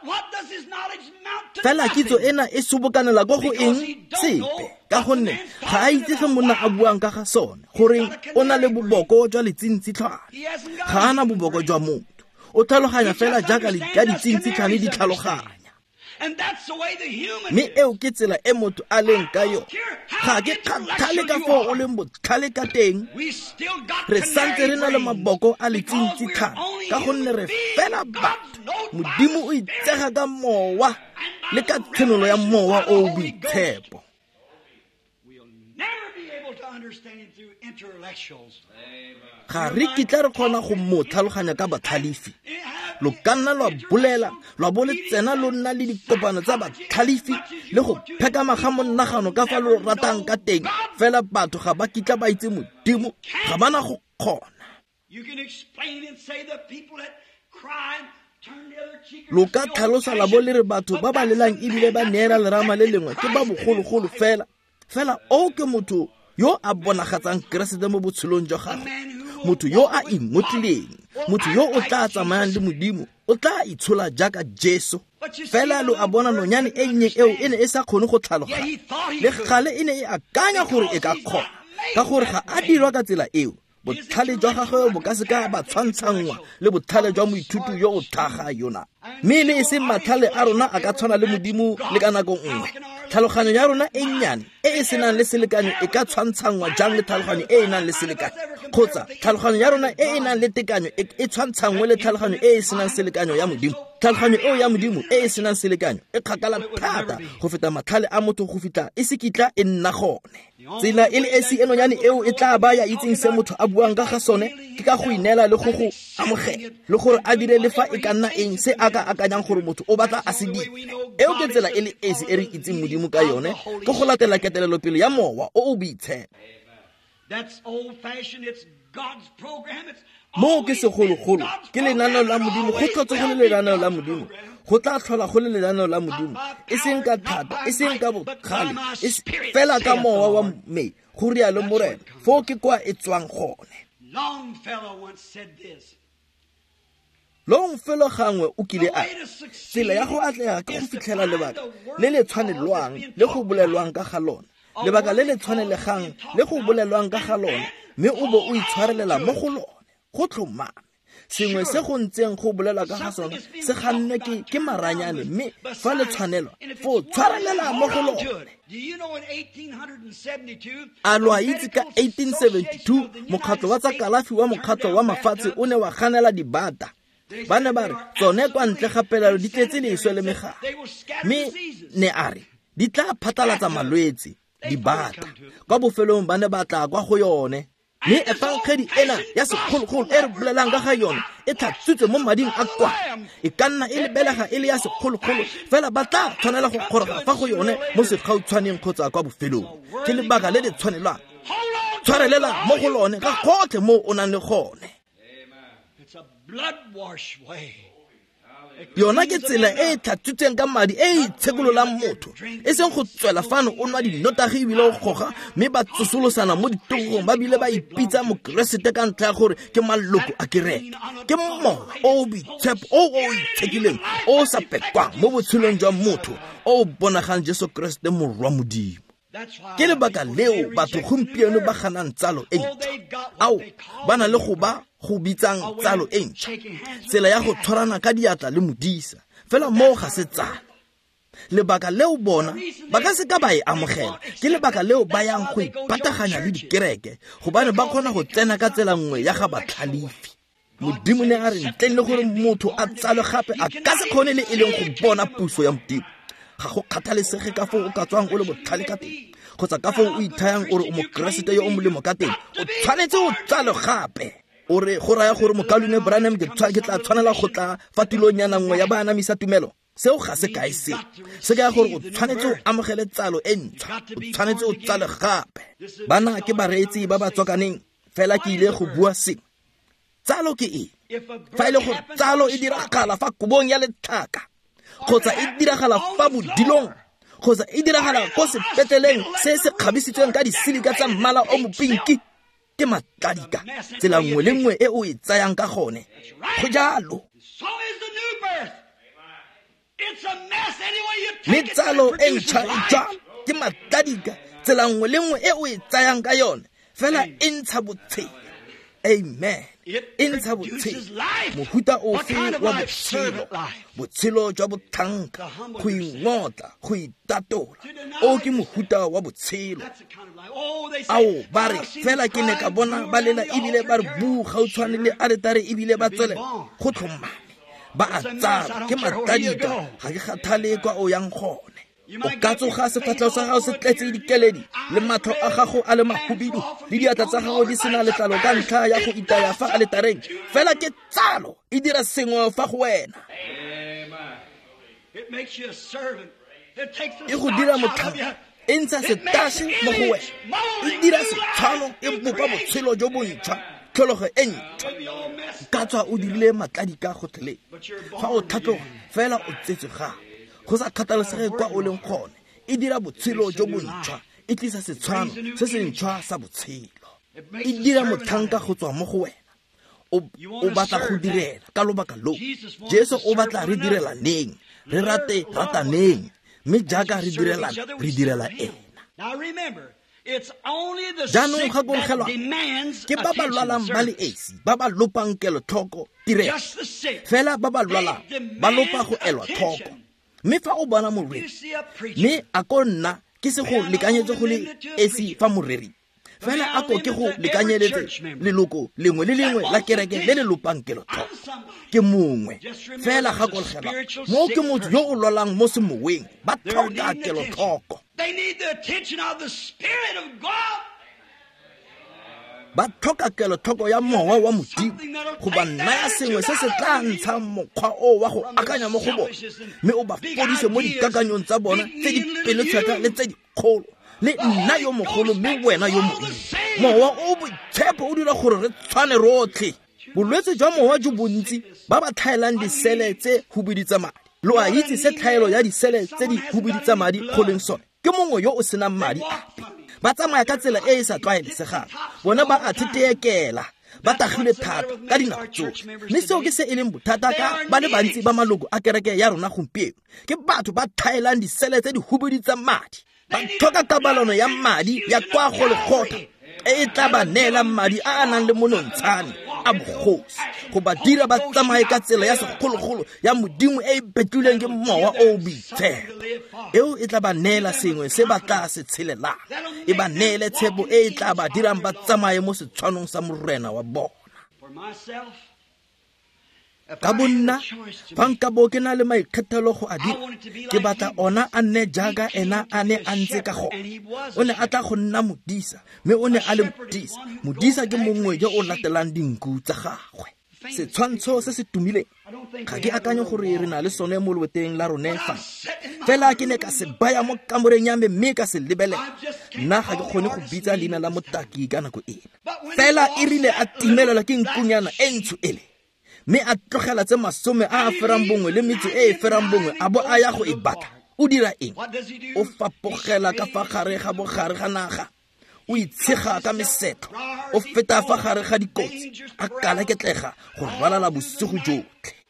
fela kitso ena e sobokanela go go eng sepe ka gonne ga a itse ge monna a buang ka ga sone gore o na le boboko jwa letsintsi tlhwane ga ana boboko jwa motho o tlhaloganya fela jaaka ka ditsintsi tlhwane di tlhaloganya mme eo ke tsela e motho a leng ka yone. Ga ke kgathale ka foo o leng botlhale ka teng, re santse re na le maboko a letsintsi thata ka gonne re fela batho. Modimo o itsega ka mowa le ka tsenolo ya mowa o boitshepo. Ga re kitla re kgona go mo tlhaloganya ka batlhalifi. Lo ka nna lwa bolela lwa bo le tsena lo nna le dikopano tsa batlhalifi le go phekama ga monagano ka fa lo ratang ka teng, fela batho ga ba kitla ba itse Modimo, ga bana go kgona. Lo ka tlhalosa la bo le re batho ba ba lelang ebile ba neela lerama le lengwe ke ba bogologolo fela. Fela o ke motho yo a bonagatsang Keresete mo botshelong jwa gagwe, motho yo a imotlileng, motho yo o tla tsamayang le Modimo, o tla itshola jaaka Jesu. Fela lo a bona nonyane e nnye eo e ne e sa kgone go tlhaloganya, le gale e ne e akanya gore e ka kgona, ka gore ga a dirwa ka tsela eo. Botlhale jwa gagwe bo ka se ka ba tshwantshangwa le botlhale jwa moithuti yo o tlhaga Yona. Mme le e seng matlhale a rona a ka tshwana le Modimo le ka nako nngwe. Tlhaloganyo ya rona e nnyane e e senang le selekanyo e ka tshwantshangwa jang le tlhaloganyo e e nang le selekanyo, kgotsa tlhaloganyo ya rona e e nang le tekanyo e tshwantshangwe le tlhaloganyo e e senang selekanyo ya Modimo. Tlhaloganyo eo ya Modimo e e senang selekanyo e kgakala thata go feta matlhale a motho go fitla e se kitla e nna gone. Tsela e le esi eno nyane eo e tla ba ya itseng se motho a buang ka ga sone ke ka go inela le go go amogela le gore a dire le fa e ka nna eng se a ka akanyang gore motho o batla a se dire. Eo ke tsela e le esi e re itseng Modimo ka yone, ke go latela ketelelo pele ya mowa o o boitshepo. Mo ke segologolo ke lenaneo la Modimo, go tlhotse go le lenaneo la Modimo, go tla tlhola go le lenaneo la Modimo, e seng ka thata, e seng ka bogale, fela ka mowa wa me, go rialo Morena, fo ke kwa e tswang gone. Longfellow gangwe o kile a tsela ya go atlega ka go fitlhela lebaka le le tshwanelwang le go bolelwang ka ga lona, lebaka le le tshwanelegang le go bolelwang ka ga lona, mme o bo o itshwarelela mo go lone. Go tlhomame sengwe se go ntseng go bolela ka ga sona se gannwe ke ke maranyane, mme fa le tshwanelwa fo tshwarelela mo go lone. A lo a itse ka eighteen seventy-two mokgatlo wa tsa kalafi wa mokgatlo wa mafatshe o ne wa ganela dibata. Ba ne ba re tsone kwa ntle ga pelelo di tletse leswe le megala, mme ne a re di tla phatalatsa malwetse dibata. Kwa bofelong ba ne ba tla kwa go yone, mme efangkgedi ena ya segologolo e re bolelang ka ga yone e tlhatsitswe mo mading a kwa. E ka nna e lebelega e le ya segologolo, fela ba tla tshwanela go goroga fa go yone mo segautshwaneng kgotsa kwa bofelong. Ke lebaka le le tshwanelwang, tshwarelela mo go lone ka gotlhe mo o nang le gone. Yona ke tsela e tlhatsitsweng ka madi e itshekololang motho, e seng go tswela fano o nwa dinotagi ebile o goga, mme ba tsosolosana mo ditogong ba bile ba ipitsa Mokeresete ka ntlha ya gore ke maloko a kereke. Ke mowa o boitshepo o o itshekileng o sa pekwang mo botshelong jwa motho o bonagang Jesu Keresete morwa Modimo. Ke lebaka leo batho gompieno ba ganang tsalo e ntšha, ao ba na le go ba go bitsang tsalo e ntšha, tsela ya go tshwarana ka diatla le modisa, fela mo ga se tsalo. Lebaka leo bona ba ka se ka ba e amogela ke lebaka leo ba yang go ipataganya le dikereke, gobane ba kgona go tsena ka tsela nngwe ya ga batlhalifi. Modimo ne a re ntle le gore motho a tsalo gape a ka se kgone le e leng go bona puso ya Modimo. Ga go kgathalesege ka fo o ka tswang o le botlhale ka teng, kgotsa ka fo o ithayang ore o Mokeresete yo o molemo ka teng, o tshwanetse o tsalo gape. O re go raya gore Mokalone Branham ke tshwa ke tla tshwanela go tla fa tulong ya nngwe ya baanamisa tumelo. Seo ga se kae se se ka gore o tshwanetse o amogele tsalo e ntšha, o tshwanetse o tsale gape. Bana ke bareetsi ba ba tswakaneng, fela ke ile go bua seng. Tsalo ke e fa ile go tsalo e diragala fa kubong ya letlhaka, kgotsa e diragala fa bodilong, kgotsa e diragala ko sepetleleng se se kgabisitsweng ka disilika tsa mmala o mopinki, ke matladika tsela nngwe le nngwe e o e tsayang ka gone. Go jalo le tsalo e ntšha e jwa ke matladika tsela nngwe le nngwe e o e tsayang ka yone, fela e ntsha botshelo. Amen. e ntsha botshelo mohuta ofe wa botshelo botshelo jwa bothanka go ingotla go itatola o ke mohuta wa botshelo ao ba re fela ke ne ka bona ba lela ebile ba re bu ga o tshwane le a re tare ebile ba tswele go tlhomane ba a tsala ke matadika ga ke kgathale kwa o yang gone o ka tsoga sefatlhego sa gago se tletse dikeledi le matlho a gago a le mahubidu le diatla tsa gago di sena letlalo ka ntlha ya go itaya fa a le tareng fela ke tsalo e dira sengwe fa go wena e go dira motlhaba e ntsha setase mo go wena e dira setshwano e bopa botshelo jo bontšhwa tlhologo e ntšhwa ka tswa o dirile matladika gotlheleng fa o tlhatloga fela o tsetswe gago go sa kgathalesege kwa o leng gone e dira botshelo jo bontšhwa e tlisa setshwano se se ntšhwa sa botshelo e dira motlhanka go tswa mo go wena o batla go direla ka lobaka lo Jesu o batla re direlaneng re rate rataneng mme jaaka re direlana re direla ena jaanong ga kogelwa ke ba ba lwalang ba le esi ba ba lopang kelotlhoko tirelo fela ba ba lwalang ba lopa go elwa tlhoko mme fa o bona moreri mme a ko nna ke se go lekanyetse go le esi fa moreri fela a ko ke go lekanyeletse leloko lengwe le lengwe la kereke le le lopang kelotlhoko ke mongwe fela ga kogelwa mo ke motho yo o lwalang mo semoweng ba tlhoka kelotlhoko ba tlhoka kelotlhoko ya mowa wa modimo go ba naya sengwe se se tla ntshang mokgwa o wa go akanya mo go bona mme o ba fodise mo dikakanyong tsa bona tse di peletswaka le tse dikgolo le nna yo mogolo mme wena yo monnye mowa o boitshepo o dira gore re tshwane rotlhe bolwetse jwa mowa jo bontsi ba ba tlhaelang disele tse hubiditsa madi lo a itse se tlhaelo ya disele tse di hubiditsa madi go leng sone ke mongwe yo o senang madi ape ba tsamaya ka tsela e e sa tlwaelesegang bona ba a thetekela ba tagile thata ka dinako tsotlhe mme seo ke se e leng bothata ka ba le bantsi ba maloko a kereke ya rona gompieno ke batho ba tlhaelang disele tse di hubiditsa madi ba tlhoka kabalano ya madi ya kwa go legotha e tla ba neela madi a a nang le monontshane a bogosi go ba dira ba tsamaye ka tsela ya segologolo ya modimo e e betuleng ke mowa o boitshepo eo e tla ba neela sengwe se ba tla se tshelelang e ba neele tshepo e e tla ba dirang ba tsamaye mo setshwanong sa morena wa bona ka bonna fa nka bo ke na le maikgethelo go a dira ke batla ona a nne jaaka ena a ne a ntse ka gone o ne a tla go nna modisa mme o ne a le modisa modisa ke mongwe yo o latelang dinku tsa gagwe setshwantsho se se tumileng ga ke akanye gore re na le sone mo loboteng la rone fa fela ke ne ka se baya mo kamoreng ya me mme ka se lebelela nna ga ke kgone go bitsa leina la motaki ka nako ena fela e rile a timelelwa ke nkunyana e ntsho ele mme a tlogela tse masome a a ferang bongwe le metso e e ferang bongwe a bo a ya go e batla o dira eng o fapogela ka fa gare ga bogare ga naga o itshega ka mesetlo o feta fa gare ga dikotsi a kala ketlega go rwalala bosigo jotlhe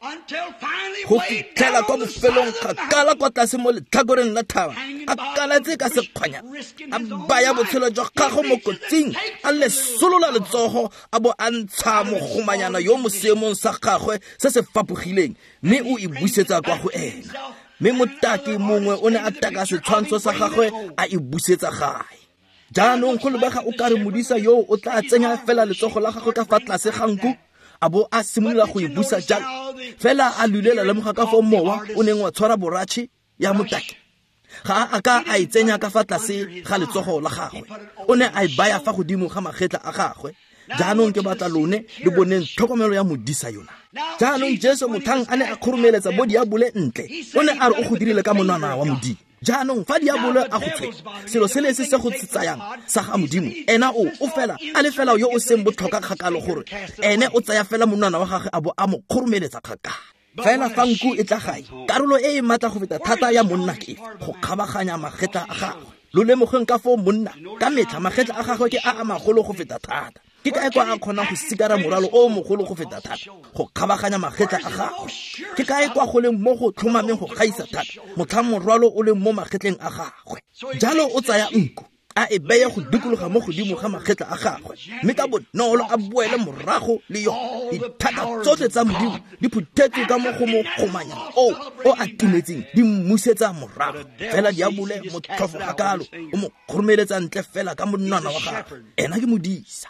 go fitlhela kwa bofelong kgakala kwa tlase mo letlhakoreng la thaba a kalatse ka sekgwanya a baya botshelo jwa gago mo kotsing a le solola letsogo a bo a ntsha mogomanyana yo mo seemong sa gagwe se se fapogileng mme o e busetsa kwa go ena mme motaki mongwe o ne a taka setshwantsho sa gagwe a e busetsa gae jaanong go lebega o ka re modisa yo o tla tsenya fela letsogo la gagwe ka fa tlase ga nku a bo a simolola go e busa jalo fela a lulela le moga ka fo mowa o neng wa tshwara boratšhe ya motaki ga a ka a e tsenya ka fa tlase ga letsogo la gagwe o ne a e baya fa godimo ga magetla a gagwe jaanong ke batla lone le boneng tlhokomelo ya modisa yona jaanong Jesu mothang a ne a kgoromeletsa bo diabole ntle o ne a re o go dirile ka monwana wa modimo jaanong fa diabole a go tshwe selo se le se se go tsayang sa ga modimo ena o o fela a le fela yo o seng botlhoka kgakalo gore ene o tsaya fela monwana wa gagwe a bo a mo kgoromeletsa kgakala fela fa nku e tla gae karolo e e matla go feta thata ya monna ke go kgabaganya magetla a gagwe lo lemogeng ka fo monna ka metlha magetla a gagwe ke a a magolo go feta thata ke kae kwa a kgonang go sikara moralo o mogolo go feta thata go kgabaganya magetla a gagwe ke kae kwa go leng mo go tlhomameng go gaisa thata motlhang morwalo o leng mo magetleng a gagwe jalo o tsaya nku a e beya go dikologa mo godimo ga magetla a gagwe mme ka bonolo a boele morago le yo dithata tsotlhe tsa modimo di phuthetswe ka mo go mo kgomanya o o a timetseng di mmusetsa morago fela diabole motlhofo ga kalo o mo kgoromeletsa ntle fela ka monwana wa gagwe ena ke modisa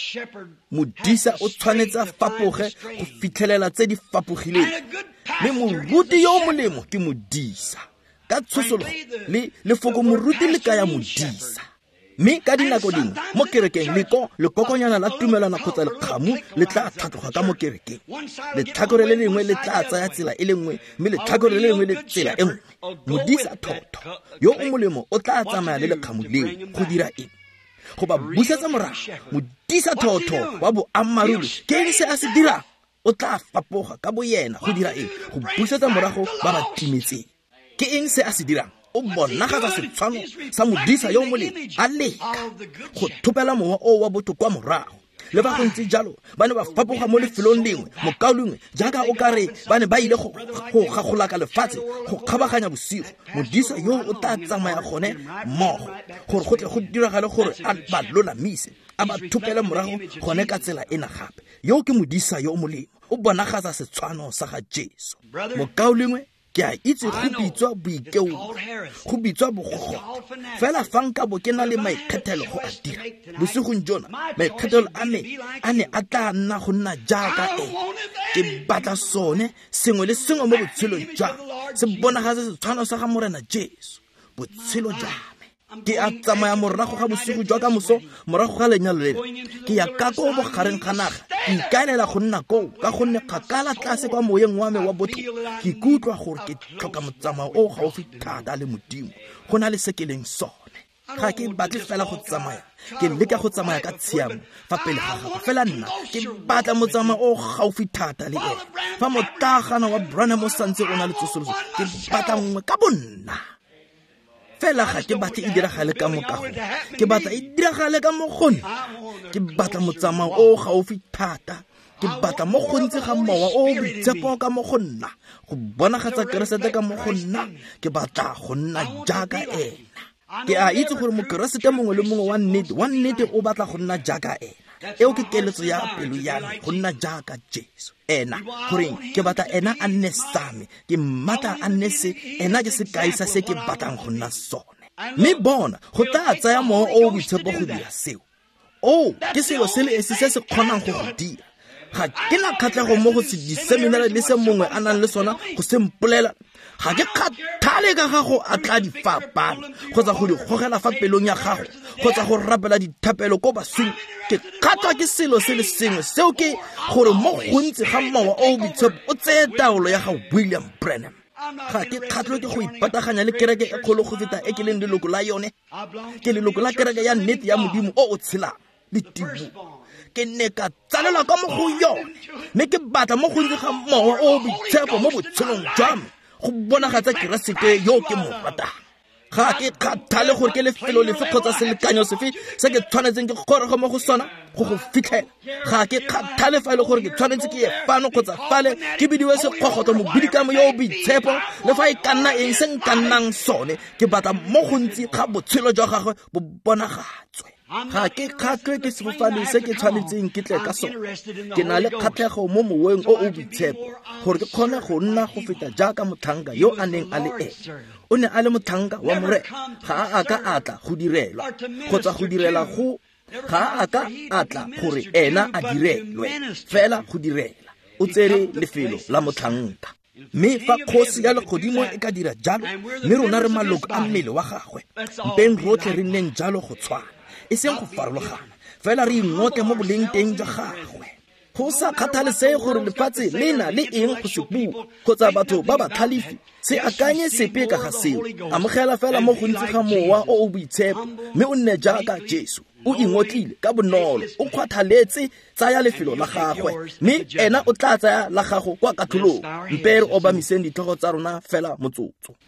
modisa o tshwanetse a fapoge go fitlhelela tse di fapogileng mme moruti yo o molemo ke modisa ka tshosologo le lefoko moruti le kaya modisa mme ka dinako dingwe mo kerekeng leko lekokonyana la tumelana kgotsa lekgamu le tla tlhatloga ka mo kerekeng letlhakore le lengwe le tla tsaya tsela e le nngwe mme letlhakore le lengwe le tsela e nngwe modisa thotho yo o molemo o tla tsamaya le lekgamu leo go dira eng go ba busetsa morago modisa thotho wa boammaruri ke eng se a se dirang o tla fapoga ka boyena go dira eng go busetsa morago ba ba timetseng ke eng se a se dirang o bonagatsa setshwano sa modisa yo molemo a leka go thopela mowa o wa botho kwa morago le ba go ntse jalo ba ne ba fapoga mo lefelong lengwe mokao lengwe jaaka o kare ba ne ba ile go gagola ka lefatshe go kgabaganya bosigo modisa yo o tla tsamaya gone mmogo gore go tle go diragale gore a ba lolamise a ba thopele morago gone ka tsela ena gape yo ke modisa yo molemo o bonagatsa setshwano sa ga Jesu mokao lengwe ke a itse go bitswa boikeo go bitswa bogogo fela fa nka bo ke na le maikgethelo go a dira bosigong jona maikgethelo a me a ne a tla nna go nna jaaka e ke batla sone sengwe le sengwe mo botshelong jwa se bonagatse setshwano sa ga morena Jesu botshelo jwa ke a tsamaya morago ga bosigo jwa ka moso morago ga lenyalo lena ke ya ka ko bogareng ga naga ke ikaelela go nna koo ka gonne kgakala tlase kwa moyeng wa me wa botho ke ikutlwa gore ke tlhoka motsamao o gaufi thata le modimo go na le se ke leng sone ga ke batle fela go tsamaya ke leka go tsamaya ka tshiamo fa pele ga gago fela nna ke batla motsamao o gaufi thata le ene fa motagana wa Branham o santse o na le tsosoloso ke batla nngwe ka bonna fela ga ke batla e diragale ka mokago ke batla e diragale ka mogone ke batla motsamao o gaufi thata ke batla mo gontse ga mowa o boitshepo ka mo go nna go bonagatsa keresete ka mo go nna ke batla go nna jaaka ena ke a itse gore mokeresete mongwe le mongwe wa nnete wa nnete o batla go nna jaaka ena eo ke keletso ya pelo ya me go nna jaaka Jesu ena gore ke batla ena a nne same ke mmata a nne se ena ke sekai sa se ke batlang go nna sone mme bona go tla tsaya mowa o boitshepo go dira seo o ke selo se le esi se se kgonang go go dira ga ke na kgatlhego mo go se diseminare le se mongwe a nang le sona go se mpolela ga ke kgathale ka gago a tla di fapana kgotsa go di gogela fa pelong ya gago kgotsa go rapela dithapelo ko basing ke kgatlhwa ke selo se le sengwe seo ke gore mo gontsi ga mowa o boitshepo o tseye taolo ya ga William Branham ga ke kgatlhwe ke go ipataganya le kereke e kgolo go feta e ke leng leloko la yone ke leloko la kereke ya nnete ya modimo o o tshelang le tibu ke ne ka tsalela ka mo go yone mme ke batla mo gontsi ga mowa o boitshepo mo botshelong jwa me go bonagatsa keresete yo ke mo ratang ga ke kgathale gore ke lefelo lefe kgotsa selekanyo sefe se ke tshwanetseng ke gorego mo go sona go go fitlhela ga ke kgathale fa le gore ke tshwanetse ke ye fano kgotsa fale ke bidiwe sekgogotlo mobidikamo yo o boitshepo le fa e ka nna eng se nka nnang sone ke batla mo gontsi ga botshelo jwa gagwe bo bonagatswe ga ke kgatlhwe ke sefofane se ke tshwanetseng ke tle ka sone ke na le kgatlhego mo moweng o o boitshepo gore ke kgone go nna go feta jaaka motlhanka yo a neng a le ene o ne a le motlhanka wa morena ga a ka atla go direlwa kgotsa go direla go ga a ka atla gore ena a direlwe fela go direla o tsere lefelo la motlhanka mme fa kgosi ya legodimo e ka dira jalo mme rona re maloko a mmele wa gagwe mpeng rotlhe re nneng jalo go tshwana e seng go farologana fela re ingote mo boleng teng jwa gagwe go sa kgathalesege gore lefatshe le na le eng go se bua kgotsa batho ba ba tlhalifi se akanye sepe ka ga seo amogela fela mo gontsi ga mowa o o boitshepo mme o nne jaaka Jesu o ingotlile ka bonolo o kgwathaletse tsaya lefelo la gagwe mme ena o tla tsaya la gago kwa katholong mpere obamiseng ditlhogo tsa rona fela motsotso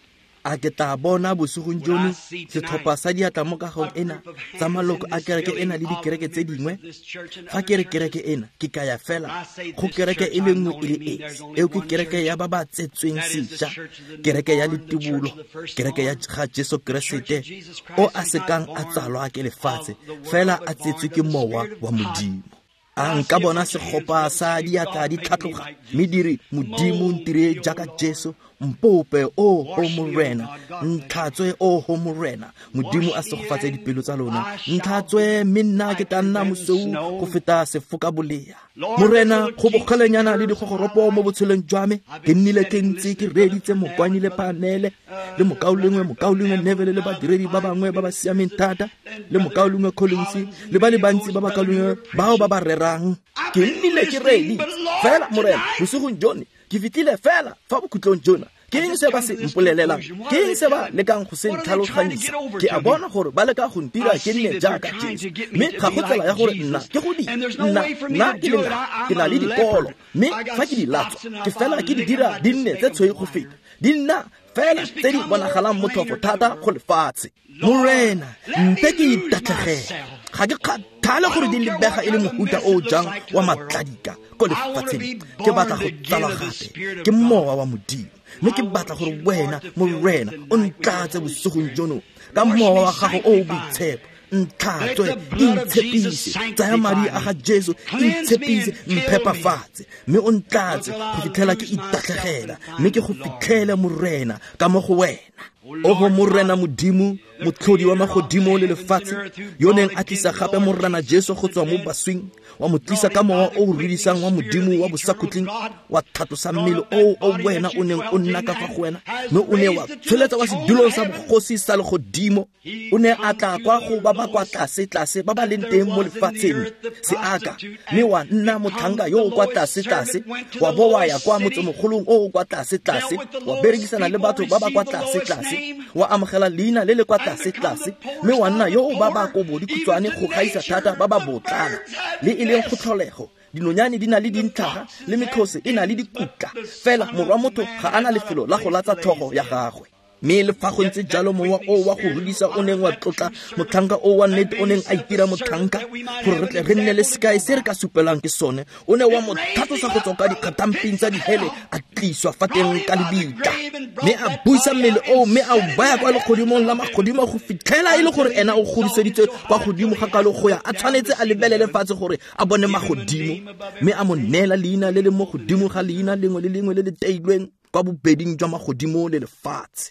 a ke tla bona bosegong jono setlhopha sa diatla mo kagong ena tsa maloko a kereke ena le dikereke tse dingwe. Fa ke re kereke ena ke ka ya fela go kereke e le nngwe e le esi eo ke kereke ya ba ba tsetsweng sešwa, kereke ya letibulo, kereke ya ga Jesu Keresete o a sekang a tsalwa ke lefatshe fela a tsetswe ke mowa wa Modimo. A nka bona sekgopa sa diatla di tlhatloga mme dire Modimo ntire jaaka Jesu mpope o ho morena ntlhatswe o ho morena. Modimo a segofatse dipelo tsa lona ntlhatswe minna ke tanna mosou go feta sefoka bolea. Morena go bogelenyana le digogoropo mo botshelong jwa me ke nnile ke ntse ke reditse mokwani le panele le mokaulengwe mokaulengwe Neville le badiredi ba bangwe ba ba siameng thata le mokaulengwe Collins le ba le bantsi ba ba kaulengwe bao ba ba rerang. Ke nnile ke redi fela morena bosegong jone ke fitile fela fa bokhutlong jona ke eng se ba se mpolelelang ke eng se ba lekang go se tlhaloganyisa. Ke a bona gore ba leka go ntira ke nne jaaka Jesu mme ga go tsela ya gore nna ke go di nna nna ke le ke na le dikolo mme fa ke di latswa ke fela ke di dira di nne tse tshweu go feta di nna fela tse di bonagalang motlhofo thata go lefatshe. Morena mpe ke itatlhegela ga ke kgathale gore di lebega e le mohuta o jang wa matladika ko lefatsheng. Ke batla go tsala gape ke mowa wa Modimo mme ke batla gore wena morena o ntlatse bosegong jono ka mowa wa gago o boitshepo. Ntlhatswe intshepise tsaya madi a ga Jesu intshepise mphepafatse mme o ntlatse go fitlhela ke itatlhegela mme ke go fitlhele morena ka mo go wena. O go morena Modimo motlhodi wa magodimo le lefatshe yo neng a tlisa gape morena Jesu go tswa mo baswing wa mo tlisa ka mowa o o redisang wa Modimo wa bosakhutleng wa thatosa mmele o o wena o neng o nna ka fa go wena mme o ne wa tsholetsa wa sedulong sa bogosi sa le godimo. O ne a tla kwa go ba ba kwa tlase tlase ba ba leng teng mo lefatsheng se aka mme wa nna motlhanka yo o kwa tlase tlase wa bo wa ya kwa motsemogolong o o kwa tlase tlase wa berekisana le batho ba ba kwa tlase tlase wa amogela leina le le kwa tlase tlase mme wa nna yo o ba ba kobo dikhutswane go gaisa thata ba ba botlana le e leng go tlholego. Dinonyane di na le dintlhaga le mekgose e na le dikutla fela morwa motho ga ana lefelo la go latsa tlhogo ya gagwe. Mme le fa go ntse jalo mowa o wa go rudisa o neng wa tlotla motlhanka o wa nnete o neng a itira motlhanka gore re tle re nne le sekai se re ka supelang ke sone o ne wa mothatosa go tswa ka dikgatamping tsa dihele a tliswa fa teng ka lebita mme a buisa mmele o mme a baya kwa legodimong la magodimo go fitlhela e le gore ena o godiseditse kwa godimo ga kalo go ya a tshwanetse a lebelele fatshe gore a bone magodimo mme a mo neela leina le le mo godimo ga leina lengwe le lengwe le le teilweng kwa bobeding jwa magodimo le lefatshe.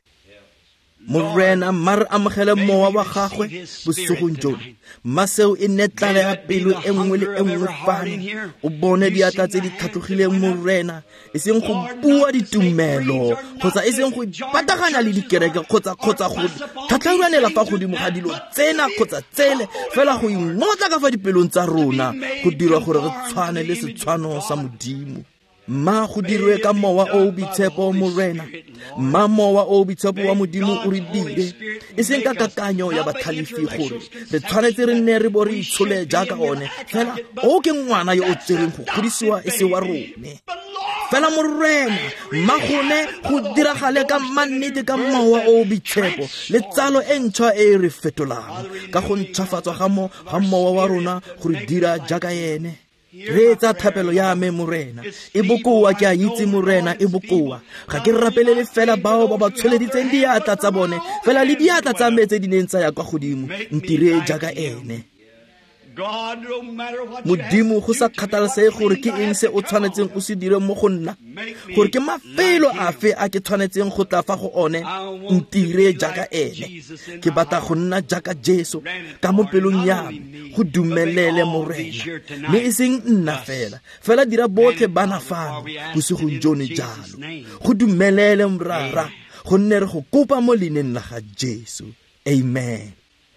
Morena mar amogele mowa wa gagwe bosegong jone maseo e netlala ya pelo e nngwe le e nngwe fane o bone diatla tse di tlhatlogileng morena e seng go bua ditumelo kgotsa e seng go pataganya le dikereke kgotsa kgotsa go tlhatlhaganela fa godimo ga dilo tsena kgotsa tsele fela go ingotla ka fa dipelong tsa rona go dira gore re tshwane le setshwano sa Modimo. Ma go dirwe ka mowa o boitshepo morena ma mowa o boitshepo wa Modimo o re dire e seng ka kakanyo ya bathalifi gore re tshwanetse re nne re bo re itshole jaaka one fela o ke ngwana yo o tsereng go godisiwa e se wa rone fela morena ma gone go diragale ka mannete ka mowa o boitshepo le tsalo e ntšhwa e re fetolang ka go ntšhafatswa ga mo ga mowa wa rona go re dira jaaka yene. Re tsa thapelo ya me morena e bokoa ke a itse morena e bokoa ga ke rapelele fela bao ba ba tsholeditseng diatla tsa bone fela le diatla tsa metse di neng tsa ya kwa godimo ntire jaaka ene. Modimo go sa kgathalesege gore ke eng se o tshwanetseng o se dire mo go nna gore ke mafelo afe a ke tshwanetseng go tla fa go one ntire jaaka ene. Ke batla go nna jaaka Jesu ka mo pelong ya me go dumelele morena mme e seng nna fela fela dira botlhe bana fano bosegong jone jalo go dumelele mrara go nne re go kopa mo leineng la ga Jesu. Amen.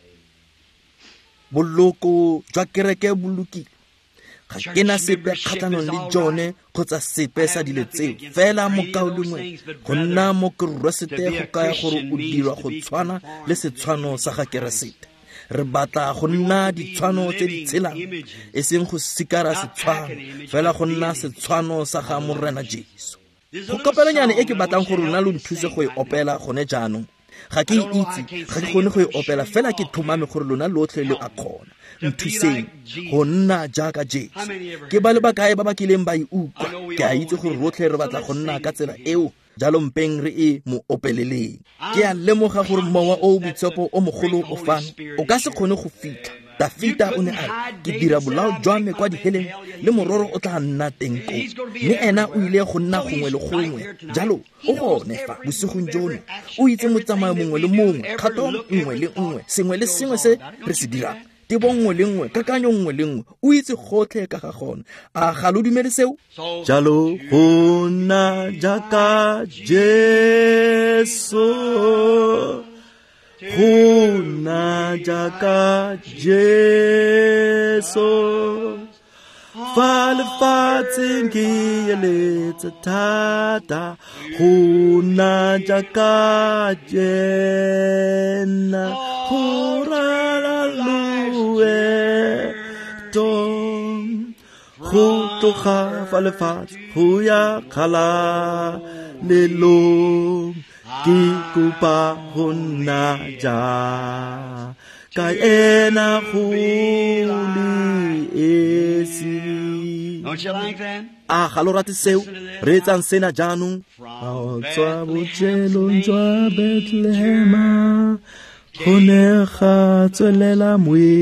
Boloko jwa kereke bolokile ga ke na sepe kgatlhanong le jone kgotsa sepe sa dilo tseo fela mokaolengwe go nna mo keresete go kaya gore o dirwa go tshwana le setshwano sa ga keresete. Re batla go nna ditshwano tse di tshelang e seng go sikara setshwano fela go nna setshwano sa ga morena Jesu. go kopelanyane e ke batlang gore lona lo nthuse go e opela gone jaanong ga ke itse ga ke gone go e opela fela ke thomame gore lona lotlhe le a kgona nthuseng go nna jaaka Jesu ke ba le bakae ba ba kileng ba e utlwa ke a itse gore rotlhe re batla go nna ka tsela eo jalo mpeng re e mo opeleleng ke a lemoga gore mowa o botshepo o mogolo o fang o ka se kgone go fitlha Dafita o ne a ke dira bolao jwa me kwa diheleng le mororo o tla nna teng ko mme ena o ile go nna gongwe le gongwe jalo o gone fa bosigong jono o itse motsamayo mongwe le mongwe kgato nngwe le nngwe sengwe le sengwe se re se dirang tebo nngwe le nngwe kakanyo nngwe le nngwe o itse gotlhe ka ga gona a ga lo dumele seo jalo go nna jaaka Jesu go nna jaaka Jesu fa lefatsheng ke eletsa thata go nna jaaka jena go ralaluwe tom go tloga fa lefatshe go ya kgala lelong ke kopa go nna jaaka ena go le esi. Don't you like that? a ga lo rate seo re etsang sena jaanong a tswa botshelong jwa Bethlehema go ne ga tswelela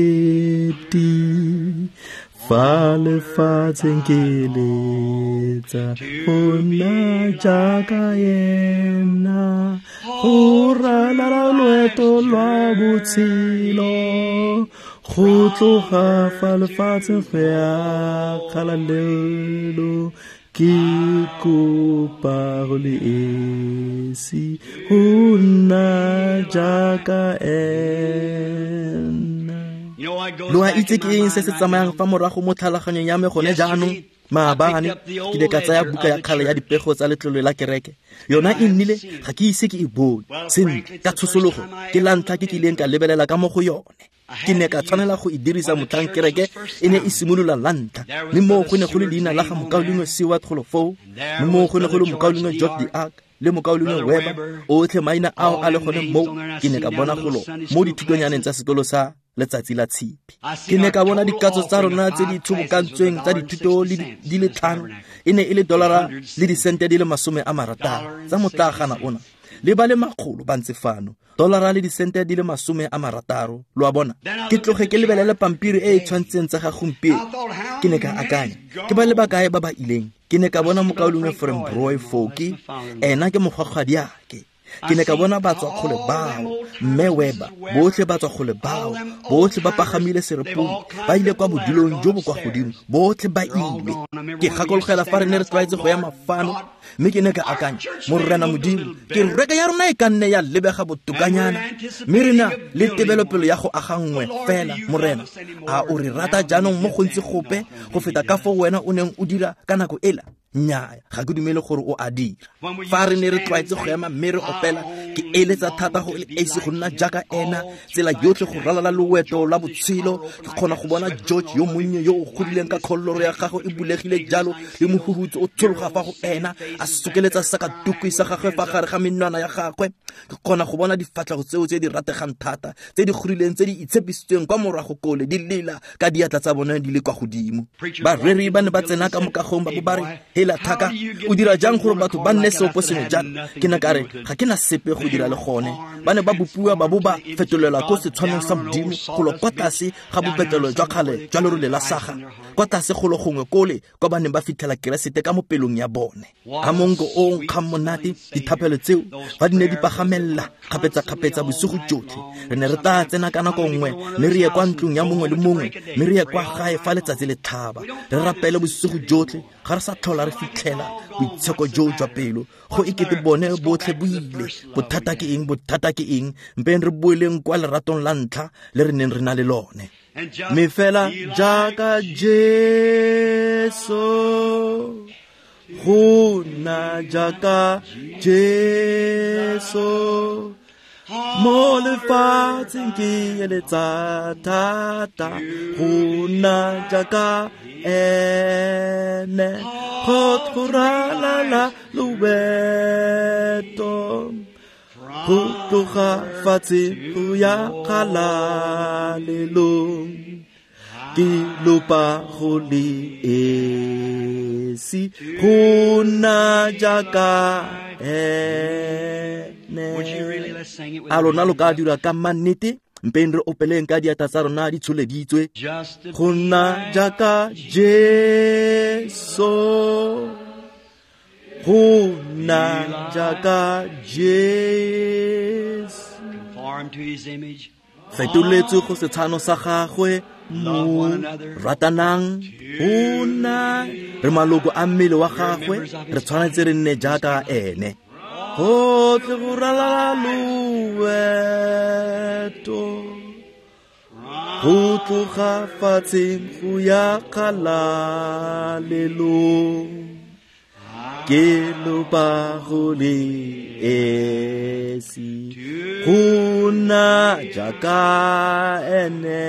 moeti fa lefatsheng ke letsa go nna jaaka yena go ralala loeto lwa botshelo go tloga fa lefatsheng go ya kgala lelo ke kopa go le esi go nna jaaka ena. Lo a itse ke eng se se tsamayang fa morago mo tlhaloganyong ya me gone jaanong maabane ke le ka tsaya buka ya kgale ya dipego tsa letlole la kereke yona e nnile ga ke ise ke e bone sentle ka tshosologo ke lantla ke kileng ka lebelela ka mo go yone ke ne ka tshwanela go e dirisa motlhang kereke e ne e simolola lantla mme mo go ne go le leina la ga mokaulingwe Seward Golofo mme mo go ne go le mokaulingwe George the Ark le mokaulingwe Weber otlhe maina ao a le gone mo ke ne ka bona golo mo dithutonyane tsa sekolo sa letsatsi la tshipi ke ne ka bona dikatso tsa rona tse di thubokantsweng tsa dithuto di le tlhano e ne e le dolara le disente di le masome a marataro tsa motlagana ona le ba le makgolo ba ntse fano dolara le disente di le masome a marataro lo a bona ke tloge ke lebelele pampiri e e tshwantseng tsa ga gompieno ke ne ka akanya ke ba le bakae ba ba ileng ke ne ka bona mokaulingwe Frembroy Foki ena ke mogwagwadi yake ke ne ka bona batswa kgole bao mme Weber botlhe batswa kgole bao botlhe ba pagamile serepong ba ile kwa bodulong jo bo kwa godimo botlhe ba ile ke gakologela fa re ne re tlwaetse go ya mafano mme ke ne ka akanya morena modimo ke reka ya rona e ka nne ya lebega botokanyana mme re na le tebelopelo ya go aga nngwe fela morena a o re rata jaanong mo go ntse gope go feta ka fo wena o neng o dira ka nako ela nnyaya ga ke dumele gore o a dira fa re ne re tlwaetse go ema mme re opela ke eletsa thata go le esi go nna jaaka ena tsela yotlhe go ralala loeto la botshelo ke kgona go bona George yo monnye yo o godileng ka kgolloro ya gago e bulegile jalo le mohuhutso o tshologa fa go ena a sokeletsa sa ka tukwi sa gagwe fa gare ga menwana ya gagwe ke kgona go bona difatlhago tseo tse di rategang thata tse di gorileng tse di itshepisitsweng kwa morago kole di lela ka diatla tsa bona di le kwa godimo ba reri ba ne ba tsena ka mokagong ba bo ba re hela thaka o dira jang gore batho ba nne seopo sengwe jaana ke na kare ga ke na sepe go dira le gone ba ne ba bopua ba bo ba fetolela ko setshwanong sa modimo go lo kwa tlase ga bopetelo jwa kgale jwa lerole la saga kwa tlase go lo gongwe kole kwa ba neng ba fitlhela keresete ka mo pelong ya bone a monko o nkgang monate dithapelo tseo ba di ne di pagamelela kgapetsa-kgapetsa bosigo jotlhe re ne re tla tsena ka nako nngwe mme re ye kwa ntlong ya mongwe le mongwe mme re ye kwa gae fa letsatsi le thaba re rapele bosigo jotlhe ga re sa tlhola re fitlhela boitsheko jo jwa pelo go ikete bone botlhe bo ile bothata ke eng bothata ke eng mpeng re boeleng kwa leratong la ntlha le re neng re na le lone mme fela jaaka Jesu go nna jaaka Jesu mo lefatsheng ke eletsa thata go nna jaaka ene khotlorala lobeto go tloga fatshe go ya kgalalelong ke lopa go le esi go na jaaka ene a lona lo ka dira ka mannete mpeng re opeleng ka diata tsa rona di tsholeditswe go nna jaaka Jesu go nna jaaka Jesu fetoletswe go setshano sa gagwe mo ratanang go nna re maloko a mmele wa gagwe re tshwanetse re nne jaaka ene go tle go ralala loeto go tloga fatsheng go ya kgalalelong ke lopa go le esi go nna jaaka ene.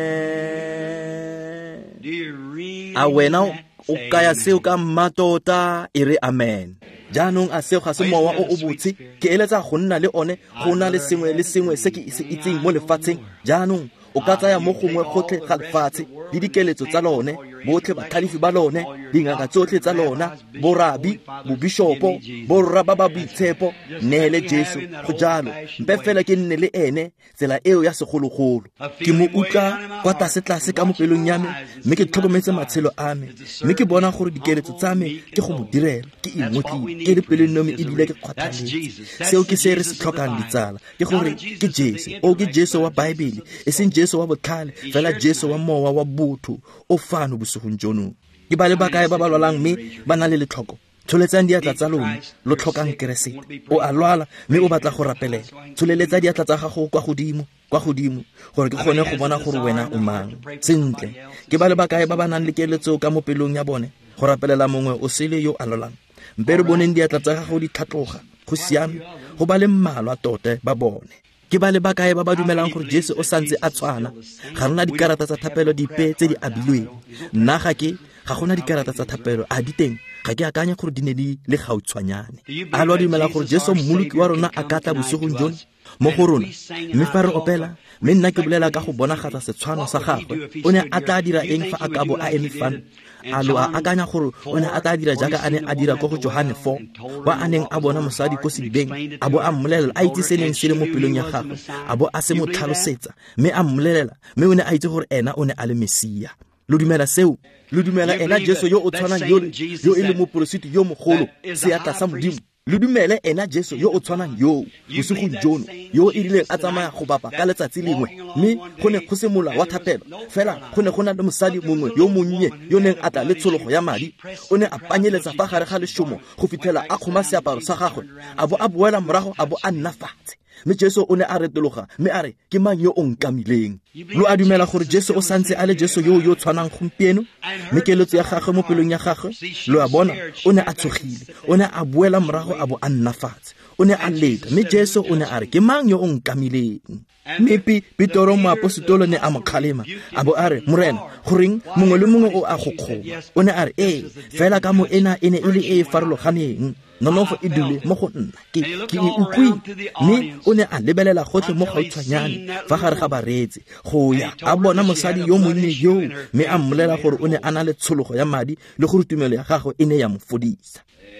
A wena o kaya seo ka mmatota e re amen. Jaanong a seo ga se mowa o o botse ke eletsa go nna le one go na le sengwe le sengwe se ke se itseng mo lefatsheng. Jaanong o ka tsaya mo gongwe gotlhe ga lefatshe le dikeletso tsa lone botlhe batlhalifi ba lone dingaka tsotlhe tsa lona borabi bobishopo borra ba ba boitshepo neele Jesu go jalo mpe fela ke nne le ene tsela eo ya segologolo ke mo utla kwa tlase tlase ka mopelong ya me mme ke tlhokometse matshelo a me mme ke bona gore dikeletso tsa me ke go mo direla ke imotli ke le pele nome e bile ke kgwathaletse seo ke se re se tlhokang ditsala ke gore ke Jesu o ke Jesu wa Bible e seng Jesu wa botlhale fela Jesu wa mowa wa botho o fano bosigong jono ke ba le bakae ba ba lwalang mme ba na le letlhoko tsholetsang diatla tsa lona lo tlhokang keresete o a lwala mme o batla go rapelela tsholeletsa diatla tsa gago kwa godimo kwa godimo gore ke kgone go bona gore wena o mang sentle ke ba le bakae ba ba nang le keletso ka mopelong ya bone go rapelela mongwe o sele yo a lwalang mpe re boneng diatla tsa gago di tlhatloga go siame go ba le mmalwa tote ba bone ke ba le bakae ba ba dumelang gore Jesu o santse a tshwana ga rena dikarata tsa thapelo dipe tse di abilweng nna ga ke ga gona dikarata tsa thapelo a diteng ga ke akanya gore di ne di le gautshwanyane a lo dumela gore Jesu mmoloki wa rona a ka tla bosigong jono mo go rona mme fa re opela mme nna ke bolela ka go bonagatsa setshwano sa gagwe o ne a tla dira eng fa a ka bo a eme fano a lo a akanya gore o ne a tla dira jaaka a ne a dira ko go Johane four wa a neng a bona mosadi ko sedibeng a bo a mmolelela a itse se neng se le mo pelong ya gagwe a bo a se mo tlhalosetsa mme a mmolelela mme o ne a itse gore ena o ne a le Mesia lo dumela seo lo dumela ena Jesu yo o tshwanang yo yo e le moporositi yo mogolo se ya tlasa modimo lo dumele ena Jesu yo o tshwanang yo bosigong jono yo e rileng a tsamaya go bapa ka letsatsi lengwe mme go ne go se mola wa thapelo fela go ne go na le mosadi mongwe yo monnye yo neng a tla le tshologo ya madi o ne a panyeletsa fa gare ga leshomo go fitlhela a kgoma seaparo sa gagwe a bo a boela morago a bo a nna fatshe mme Jesu o ne a retologa mme a re ke mang yo o nkamileng lo a dumela gore Jesu o santse a le Jesu yo yo tshwanang gompieno mme keletso ya gagwe mo pelong ya gagwe lo a bona o ne a tshogile o ne a boela morago a bo a nna fatshe o ne a leta mme Jesu o ne a re ke mang yo o nkamileng mme Petro moapostolo ne a mokgalema a bo a re morena goreng mongwe le mongwe o a go kgoma o ne a re ee fela ka mo ena ene e le e farologaneng nonofo e dule mo go nna ke ke ukwi mme o ne a lebelela gotlhe mo gautshwanyane fa gare ga bareetsi go ya a bona mosadi yo monnye yo mme a mmolela gore o ne a na le tshologo ya madi le gore tumelo ya gagwe e ne ya mofodisa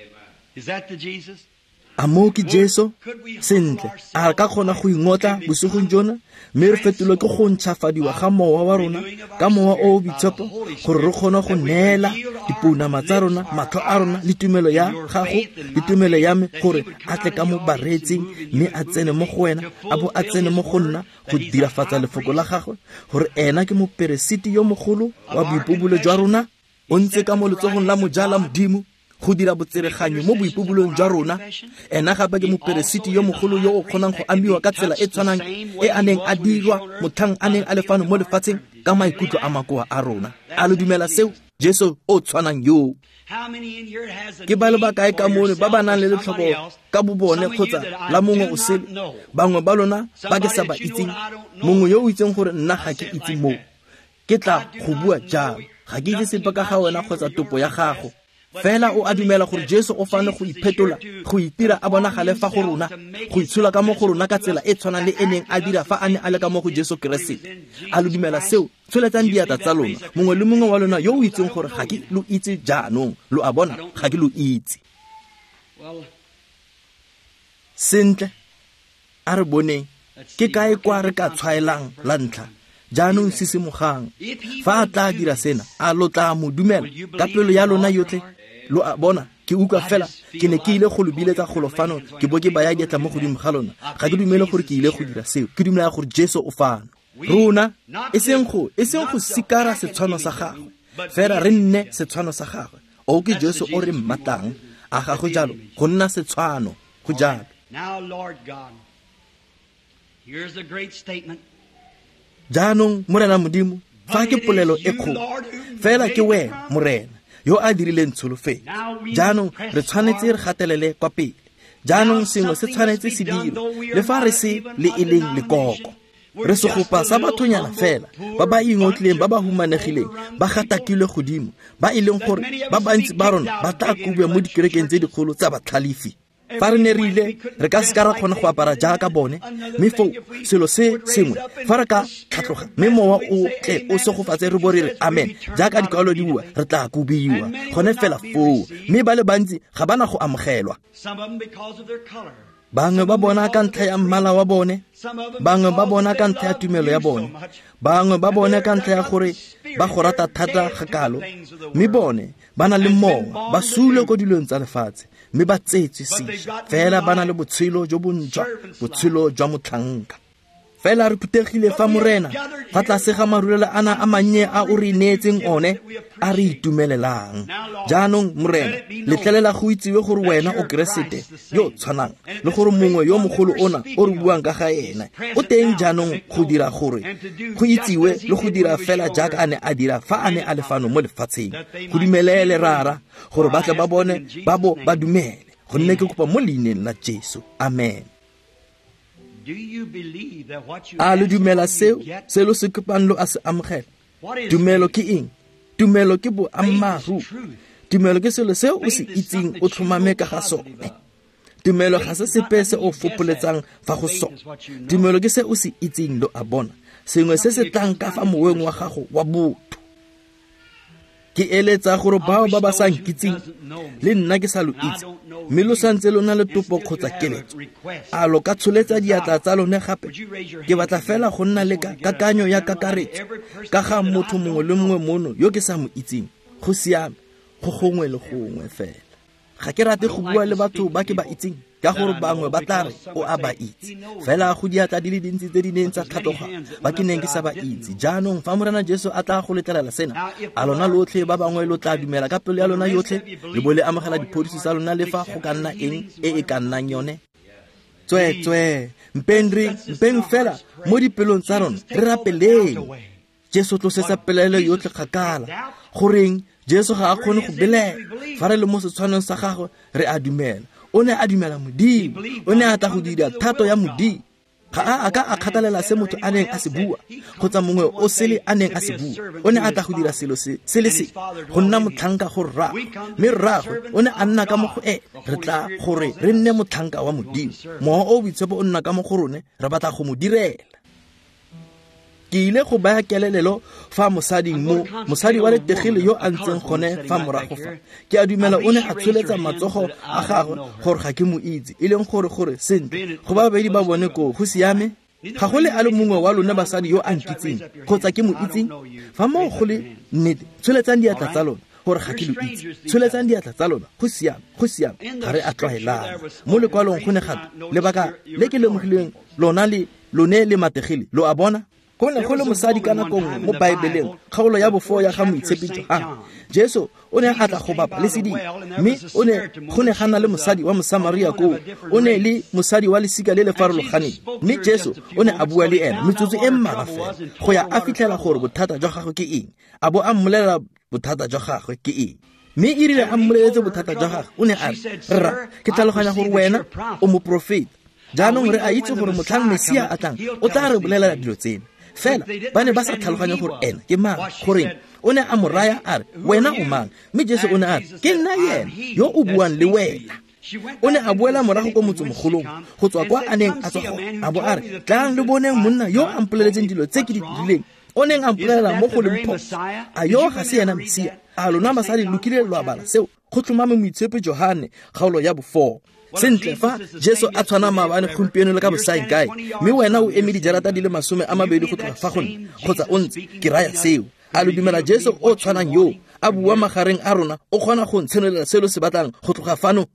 Is that the Jesus? a mo ke Jesu sentle a ka kgona go ingotla bosigong jona mme re fetolwe ke go ntšhafadiwa ga mowa wa rona ka mowa o boitshepo gore re kgone go neela dipounama tsa rona matlho a rona le tumelo ya gago le tumelo ya me gore a tle ka mo bareetsing mme a tsene mo go wena a bo a tsene mo go nna go dirafatsa lefoko la gagwe gore ena ke moperesiti yo mogolo wa boipobolo jwa rona o ntse ka mo letsogong la mojala modimo go dira botsereganyo mo boipobulong jwa rona ena gape ke moperesiti yo mogolo yo o kgonang go amiwa ka tsela e tshwanang e a neng a dirwa mothang a neng a lefano mo lefatsheng ka maikutlo a makoa a rona a lo dumela seo Jesu o tshwanang yo ke ba le bakae ka mone ba ba nang le letlhoko ka bobone kgotsa la mongwe o sele bangwe ba lona ba ke sa ba itseng mongwe yo o itseng gore nna ga ke itse mo ke tla go bua jalo ga ke itse sepe ka ga wena kgotsa topo ya gago fela o a dumela gore Jesu o fane go iphetola go itira a bonagale fa go rona go itshola ka mo go rona ka tsela e tshwanang le eneng a dira fa a ne a le ka mo go Jesu Keresete a lo dumela seo tsholetsang diata tsa lona mongwe le mongwe wa lona yo o itseng gore ga ke lo itse jaanong lo a bona ga ke lo itse sentle a re boneng ke kae kwa re ka tshwaelang la ntlha jaanong sisimogang fa a tla dira sena a lo tla mo dumela ka pelo ya lona yotlhe lo a bona ke utlwa fela ke ne ke ile go lobiletsa go lo fano ke bo ke baya diatla mo godimo ga lona ga ke dumele gore ke ile go dira seo ke dumela gore Jesu o fano rona e seng go e seng go sikara setshwano sa gagwe fela re nne setshwano sa gagwe o ke Jesu o re mmatang a ga go jalo go nna setshwano go jalo. Now, Lord God, here's a great statement. Jaanong morena modimo fa ke polelo e kgolo fela ke wena morena yo a dirileng tsholofelo jaanong re tshwanetse re gatelele kwa pele jaanong sengwe se tshwanetse se dire le fa re se le eleng lekoko re se gopa sa bathonyana fela ba ba ingotlileng ba ba humanegileng ba gatakilwe godimo ba ileng gore ba bantsi ba rona ba tla kube mo dikerekeng tse dikgolo tsa batlhalifi fa re ne re ile re ka se ka ra kgona go apara jaaka bone mme fo selo se sengwe fa re ka tlhatloga mme mowa o tle o se go fatse re bo re re amen jaaka dikaolo di bua re tla kubiwa gone fela foo mme ba le bantsi ga bana go amogelwa bangwe ba bona ka ntlha ya mmala wa bone bangwe ba bona ka ntlha ya tumelo ya bone bangwe ba bona ka ntlha ya gore ba go rata thata gakalo mme bone ba na le mowa ba sule ko dilong tsa lefatshe mme ba tsetse sešwa fela ba na le botshelo jo bontšhwa botshelo jwa motlhanka fela re phuthegile fa morena fa tlase ga marulelo ana a mannye a o re neetseng one a re itumelelang jaanong morena letlelela go itsiwe gore wena o Keresete yo tshwanang le gore mongwe yo mogolo ona o re buang ka ga ena o teng jaanong go dira gore go itsiwe le go dira fela jaaka a ne a dira fa a ne a lefano mo lefatsheng go dumelele rara gore ba tle ba bone ba bo ba dumele go nne ke kopa mo leineng la Jesu amen. A le dumela seo se lo se kopang lo a se amogela tumelo ke eng tumelo ke bo ammaru tumelo ke selo seo o se itseng o tlhomame ka ga sone tumelo ga se sepe se o fopoletsang fa go sone tumelo ke se o se itseng lo a bona sengwe se se tlang ka fa moeng wa gago wa botho ke eletsa gore bao ba ba sa nkitseng le nna ke sa lo itse mme lo santse lo na le topo kgotsa keletso a lo ka tsholetsa diatla tsa lone gape ke batla fela go nna le kakanyo ya kakaretso ka ga motho mongwe le mongwe mono yo ke sa mo itseng go siame go gongwe le gongwe fela ga ke rate go bua le batho ba ke ba itseng ka gore bangwe ba tla re o a ba itse fela go diatla di le dintsi tse di neng tsa tlhatloga ba ke neng ke sa ba itse jaanong fa morena Jesu a tla go letlelela sena a lona lotlhe ba bangwe lo tla dumela ka pelo ya lona yotlhe le bo le amogela diphodiso tsa lona le fa go ka nna eng e e ka nnang yone tswetswe mpendri mpeng fela mo dipelong tsa rona re rapeleng Jesu tlosetsa pelelo yotlhe kgakala goreng Jesu ga a kgone go belela fa re le mo setshwanong sa gagwe re a dumela o ne a dumela modimo o ne a tla go dira thato ya modimo ga a ka a kgatalela se motho a neng a se bua kgotsa mongwe o sele a neng a se bua o ne a tla go dira selo se se le se go nna motlhanka go rragwe mme rragwe o ne a nna ka mo go ene re tla gore re nne motlhanka wa modimo mowa o boitshepo o nna ka mo go rone re batla go mo direla ke ile go baya kelelelo fa mosading mo mosadi wa letegile yo a ntseng gone fa morago fa ke a dumela o ne a tsholetsa matsogo a gagwe gore ga ke mo itse e leng gore gore sentle go ba babedi ba bone ko go siame ga go le a le mongwe wa lona basadi yo a nkitseng kgotsa ke mo itseng fa mo go le nnete tsholetsang diatla tsa lona gore ga ke lo itse tsholetsang diatla tsa lona go siame go siame ga re a tlwaelana mo lekwalong go ne gape lebaka le ke lemogileng lona le lone le mategile lo a bona go ne go le mosadi ka nako nngwe mo baebeleng kgaolo ya bofo ya ga moitshepi Johana Jesu o ne a tla go bapa le sedimo mme o ne go ne gana le mosadi wa Mosamaria koo o ne le mosadi wa lesika le le farologaneng mme Jesu o ne a bua le ena metsotso e mmalwa fela go ya a fitlhela gore bothata jwa gagwe ke eng a bo a mmolelela bothata jwa gagwe ke eng mme e rile a mmoleletse bothata jwa gagwe o ne a re rra ke tlhaloganya gore wena o moprofeta jaanong re a itse gore motlhang Mesia a tlang o tla re bolelela dilo tseno fela ba ne ba sa tlhaloganya gore ena ke mang goreng o ne a moraya a re wena o mang mme Jesu o ne a re ke nna yena yo o buang le wena. O ne a boela morago ko motsomogolong go tswa kwa a neng a tswa go a bo a re tlang le boneng monna yo a mpoleletseng dilo tse ke di dileng o neng a mpolelela mo go leng phoso a yo ga se yena Mesia. A lona basadi lokile lwa bala seo go tlhomame moitshepe Johane kgaolo ya bo four. Sentle fa Jesu a tshwana maabane gompieno le ka bosaeng kae mme wena o eme dijarata di le masome a mabedi go tloga fa gone kgotsa o ntse ke raya seo. A lo dumela Jesu o tshwanang yo a bua magareng a rona o kgona go ntshenelela selo se batlang go tloga fano.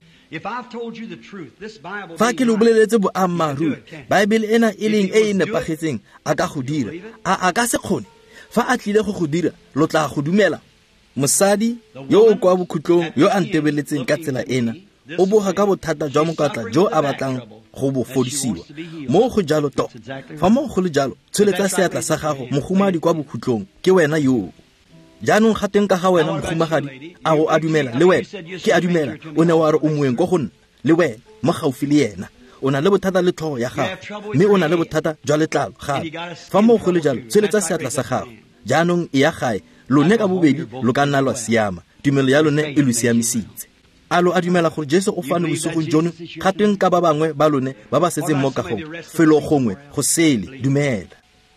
Fa ke lo boleletse boammaaruri Baebele ena e leng e e nepagetseng a ka go dira a a ka se kgone. Fa a tlile go go dira lo tla go dumela. Mosadi yo o kwa bokhutlong yo a ntebeletseng ka tsela ena o boga ka bothata jwa mokatla jo a batlang go bo fodisiwa mo go jalo to fa mo go le jalo tsheletsa seatla sa gago mogumadi kwa bokhutlong ke wena yo. Jaanong ga teng ka ga wena mogumagadi a go a dumela le wena ke a dumela o ne wa re o moeng go gonna le wena mo gaufi le yena o na le bothata le tlhogo ya gago mme o na le bothata jwa letlalo gape. Fa mo go le jalo tsheletsa seatla sa gago jaanong e ya gae lone ka bobedi lo ka nna lwa siama tumelo ya lone e lo siamisitse. A lo a dumela gore Jesu o fane bosogong jono ga teng ka ba bangwe ba lone ba ba setseng mo kagong felo gongwe go sele dumela.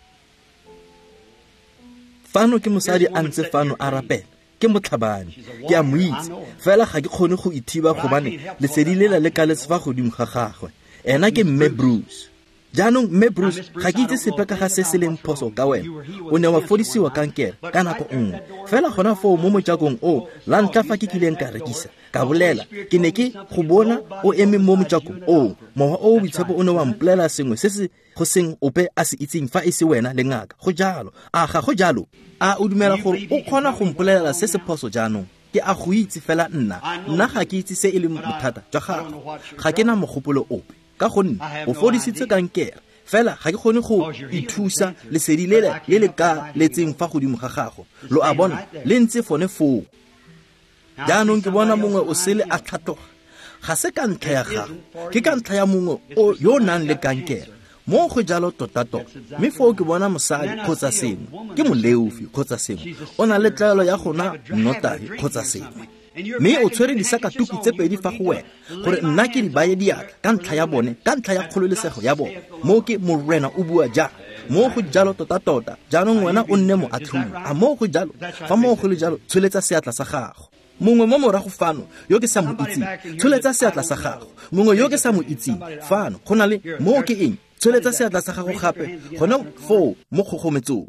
Fano ke mosadi a ntse fano a rapela ke motlhabane ke a moitse fela ga ke kgone go ithiba gobane lesedi lela le ka letsefa godimo ga gagwe ena ke mme Bruce. Jaanong mme Bruce ga ke itse sepe ka ga se se leng phoso ka wena o ne wa fodisiwa kankere ka nako nngwe fela gona foo mo mojakong o la ntla fa ke kileng ka rekisa ka bolela ke ne ke go bona o eme mo mojakong o mowa o boitshepo o ne wa mpolela sengwe se se go seng ope a se itseng fa e se wena le ngaka go jalo a ga go jalo a o dumela gore o kgona go mpolelela se se phoso jaanong ke a go itse fela nna nna ga ke itse se e leng bothata jwa gago ga ke na mogopolo ope ka gonne o fodisitse kankere fela ga ke kgone go ithusa lesedi le le le ka letseng fa godimo ga gago lo a bona le ntse fone foo. Jaanong ke bona mongwe o sele a tlhatloga ga se ka ntlha ya gago ke ka ntlha ya mongwe o yo nang le kankere mo go jalo totato mme foo ke bona mosadi kgotsa sengwe ke moleofi kgotsa sengwe o na le tlwaelo ya gona nnotagi kgotsa sengwe mme o tshwere disakatuku tse pedi fa go wena gore nna ke di baye diatla ka ntlha ya bone ka ntlha ya kgololesego ya bone mo ke morena o bua jaana mo go jalo tota-tota jaanong wena o nne mo atlhodi a mo go jalo fa mo go le jalo tsholetsa seatla sa gago. Mongwe mo morago fano yo ke sa mo itseng tsholetsa seatla sa gago mongwe yo ke sa mo itseng fano go na le mo ke eng tsholetsa seatla sa gago gape gona foo mo kgogometsong.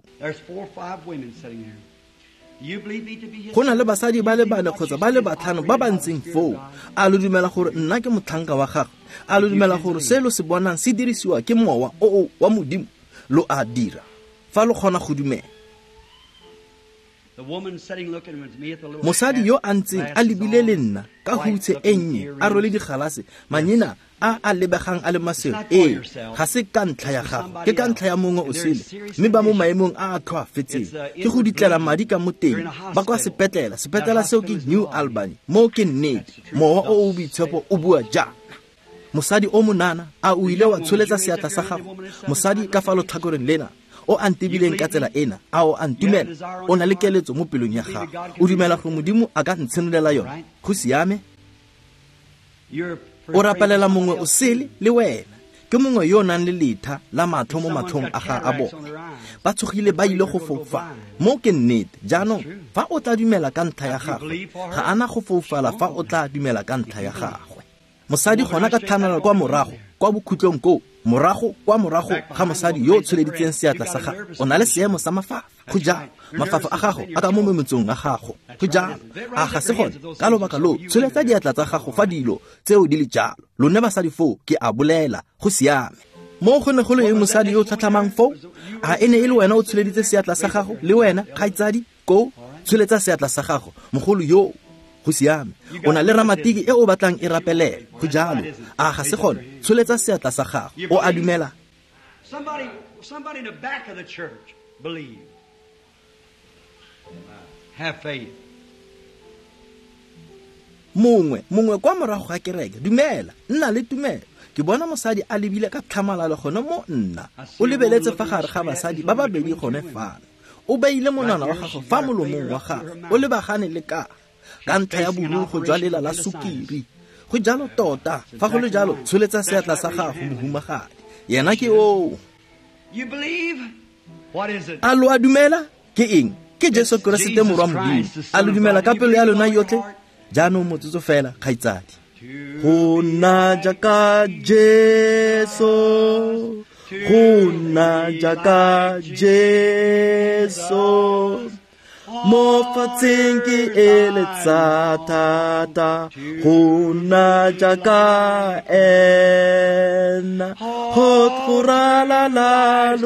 Go na le basadi ba le bane kgotsa ba le batlhano ba ba ntseng foo. A lo dumela gore nna ke motlhanka wa gago a lo dumela gore se lo se bonang se dirisiwa ke mowa o wa modimo lo a dira fa lo kgona go dumela. Mosadi yo a ntseng a lebile le nna ka hutshe e nnye a rwele digalase manyena a a lebegang a le maseo ee ga se ka ntlha ya gago ke ka ntlha ya mongwe o sele mme ba mo maemong a a tlhoafetseng ke go ditlela madi ka mo teng ba kwa sepetlela sepetlela seo ke New Albany mo ke nnete mowa o o boitshepo o bua jaana. Mosadi o monana a o ile wa tsholetsa seatla sa gago mosadi ka fa lotlhakoreng lena o antibileng ka tsela ena a o antumela o na le keletso mo pelong ya gago o dumela go modimo a ka ntshenelela yone go siame. O rapelela mongwe o sele le wena ke mongwe yo nang le letha la matho mo mathong a ga a bona ba tshogile ba ile go fofa mo ke nnete jaanong fa o tla dumela ka ntlha ya gagwe ga ana go fofala fa o tla dumela ka ntlha ya gagwe. Mosadi gona ka thanela kwa morago kwa bokhutlong ko morago kwa morago ga mosadi yo tsholeditseng seatla sa gago o na le seemo sa mafafa go jalo mafafa a gago a ka mo memetsong a gago go jalo a ga se gone ka lobaka lo tsholetsa diatla tsa gago fa dilo tseo di le jalo lone basadi foo ke a bolela go siame. Mo go ne go le mosadi yo tlhatlhamang foo a ene e le wena o tsholeditse seatla sa gago le wena kgaitsadi ko tsholetsa seatla sa gago mogolo yo go siame o na le ramatiki e o batlang e rapelele go jalo a ga se gone tsholetsa seatla sa gago o a dumela. Somebody, somebody in the back of the church believe. Have faith. Mongwe mongwe kwa morago ga kereke dumela nna le tumelo ke bona mosadi a lebile ka tlhamalalo gone mo nna o lebeletse fa gare ga basadi ba babedi gone fana o beile monwana wa gago fa molomong wa gago o lebagane le ka ka ntlha ya borugo jwa lela la sukiri. Go jalo tota fa go le jalo tsholetsa seatla sa gago mohumagadi yena ke o. You believe? What is it? A lo a dumela ke eng? Ke Jesu Kriste morwa modimo. A lo dumela ka pelo ya lona yotlhe jaanong motsotso fela kgaitsadi. Go nna jaaka Jesu, go nna jaaka Jesu, mo fatsheng ke eletsa thata, go nna jaaka ena, go tloga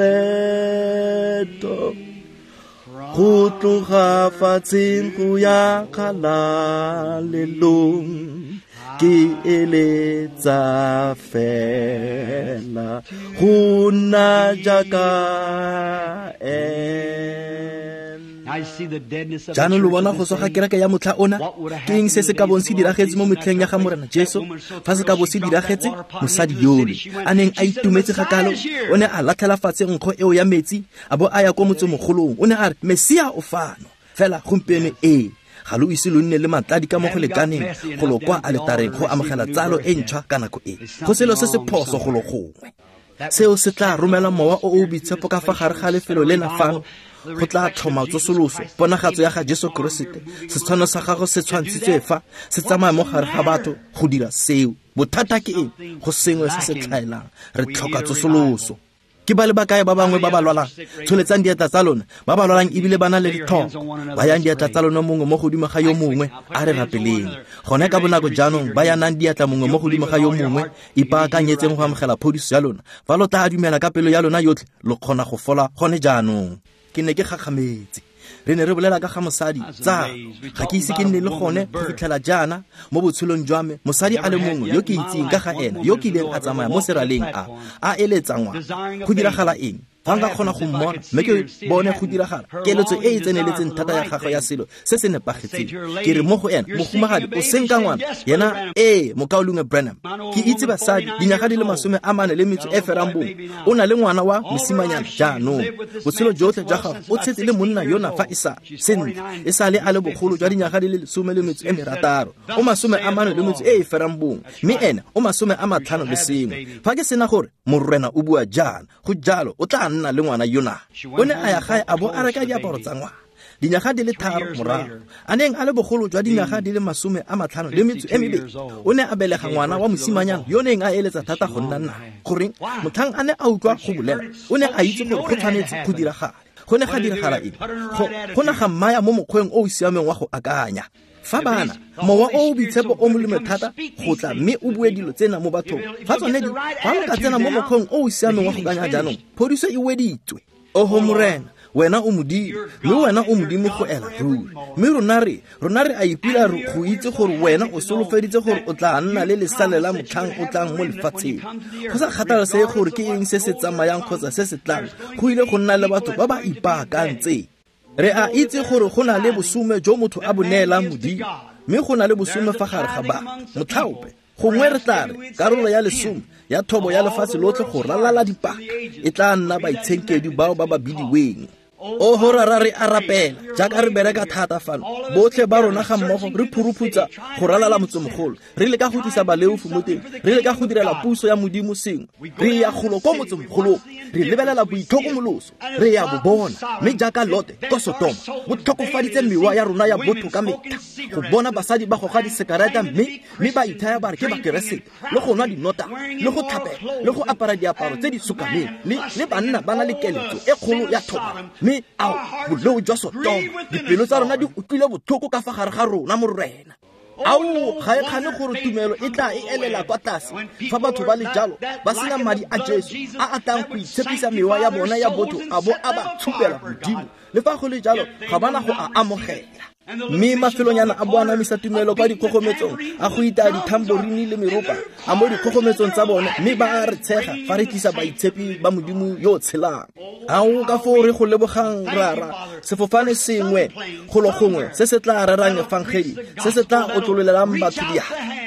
loeto, go tloga fatsheng go ya kgalalelong. Ke eletsa fela go nna jaaka ena. Jaanong lo bona go soga kereke ya motlha ona ke eng se se ka bong se diragetse mo metlheng ya ga Morena Jesu fa se ka bo se diragetse mosadi yole a neng a itumetse gakalo o ne a latlhela fatshe nkgo eo ya metsi a bo a ya kwa motsemogolong o ne a re Mesia o fano fela gompieno e ga lo ise lo nne le matladi ka mo go lekaneng go lo kwa aletareng go amogela tsalo e ntšhwa ka nako e go selo se se phoso go lo gongwe seo se tla romela mowa o o boitshepo ka fa gare ga lefelo le na fano go tla tlhoma tsosoloso ponagatso ya ga Jesu Kriste setshwano sa gago se tshwantshitswe fa se tsamaya mo gare ga batho go dira seo bothata ke eng go sengwe se se tlhaelang re tlhoka tsosoloso ke ba le bakae ba bangwe ba ba lwalang tsholetsang dieta tsa lona ba ba lwalang ebile ba na le ditlhoko ba yang dieta tsa lona mongwe mo godimo ga yo mongwe a re rapeleng gone ka bonako jaanong ba yanang diatla mongwe mo godimo ga yo mongwe ipaakanyetseng go amogela phodiso ya lona fa lo tla dumela ka pelo ya lona yotlhe lo kgona go fola gone jaanong ke ne ke gakgametse re ne re bolela ka ga mosadi tsa ga ke ise ke nne le gone go fitlhela jaana mo botshelong jwa me mosadi a le mongwe yo ke itseng ka ga ena yo ke ileng a tsamaya mo seraleng a a eletsa ngwana go diragala eng fa nka kgona go mmona mme ke bone go diragala keletso e e tseneletseng thata ya gagwe ya selo se se nepagetseng ke re mo go ena mogumagadi o senka ngwana yena ee mokaolungwe Branham ke itse basadi dinyaga di le masome a mane le metso e ferang bongwe o na le ngwana wa mosimanyana jaanong botshelo jotlhe jwa gago o tshetse le monna yona fa e sa sentle e sa le a le bogolo jwa dinyaga di le lesome le metso e merataro o masome a mane le metso e e ferang bongwe mme ena o masome a matlhano le sengwe fa ke sena gore morena o bua jaana go jalo o tla nna le ngwana yona o ne a ya gae a bo a reka diaparo tsa ngwana dinyaga di le tharo morago a neng a le bogolo jwa dinyaga di le masome a matlhano le metso e mebedi o ne a belega ngwana wa mosimanyana yo neng a eletsa thata go nna nna goreng motlhang a ne a utlwa go bolela o ne a itse gore go tshwanetse go diragala go ne ga diragala eng go na ga mmaya mo mokgweng o o siameng wa go akanya fa bana mowa o o boitshepo o molemo thata go tla mme o bue dilo tsena mo bathong fa tsone di fa o ka tsena mo mokgweng o o siameng wa go kanya jaanong phodiso e weditswe oho morena wena o modimo mme wena o modimo go ela ruri mme rona re rona re a ipila go itse gore wena o solofeditse gore o tla nna le lesale la motlhang o tlang mo lefatsheng go sa kgathalesege gore ke eng se se tsamayang kgotsa se se tlang go ile go nna le batho ba ba ipaakantse re a itse gore go na le bosome jo motho a boneelang modimo mme go na le bosome fa gare ga ba motlhaope gongwe re tla re karolo ya lesome ya thobo ya lefatshe lotlhe go ralala dipaka e tla nna baitshenkedi bao ba ba bidiweng o horara re a rapela jaaka re bereka thata fano botlhe ba rona ga mmogo re phuruputsa go ralala motsomogolo re le ka go tlisa baleufu mo teng re le ka go direla puso ya modimo sengwe re ya golo ko motsomogolong re lebelela boitlhokomoloso re ya bo bona mme jaaka Lote ko Sodoma bo tlhokofaditse mewa ya rona ya botho ka metha go bona basadi ba goga disekareta mme mme ba ithaya ba re ke bakeresete le go nwa dinota le go tlhapela le go apara diaparo tse di sukameng le banna ba na le keletso e kgolo ya thobalano ao boleu jwa Sodoma dipelo tsa rona di utlwile botlhoko ka fa gare ga rona morena ao ga e kgane gore tumelo e tla e elela kwa tlase fa batho ba le jalo ba sena madi a Jesu a a tlang go itshepisa mewa ya bona ya botho a bo a ba tshupela modimo le fa go le jalo ga bana go a amogela mme mafelonyana a bo anamisa tumelo kwa dikgogometsong a go ita dithamborini le meropa a mo dikgogometsong tsa bone mme ba a re tshega fa re tlisa baitshepi ba modimo yo tshelang ao ka foo re go lebogang rara sefofane sengwe go lo gongwe se se tla rerang efangeli se se tla otlololelang batho dia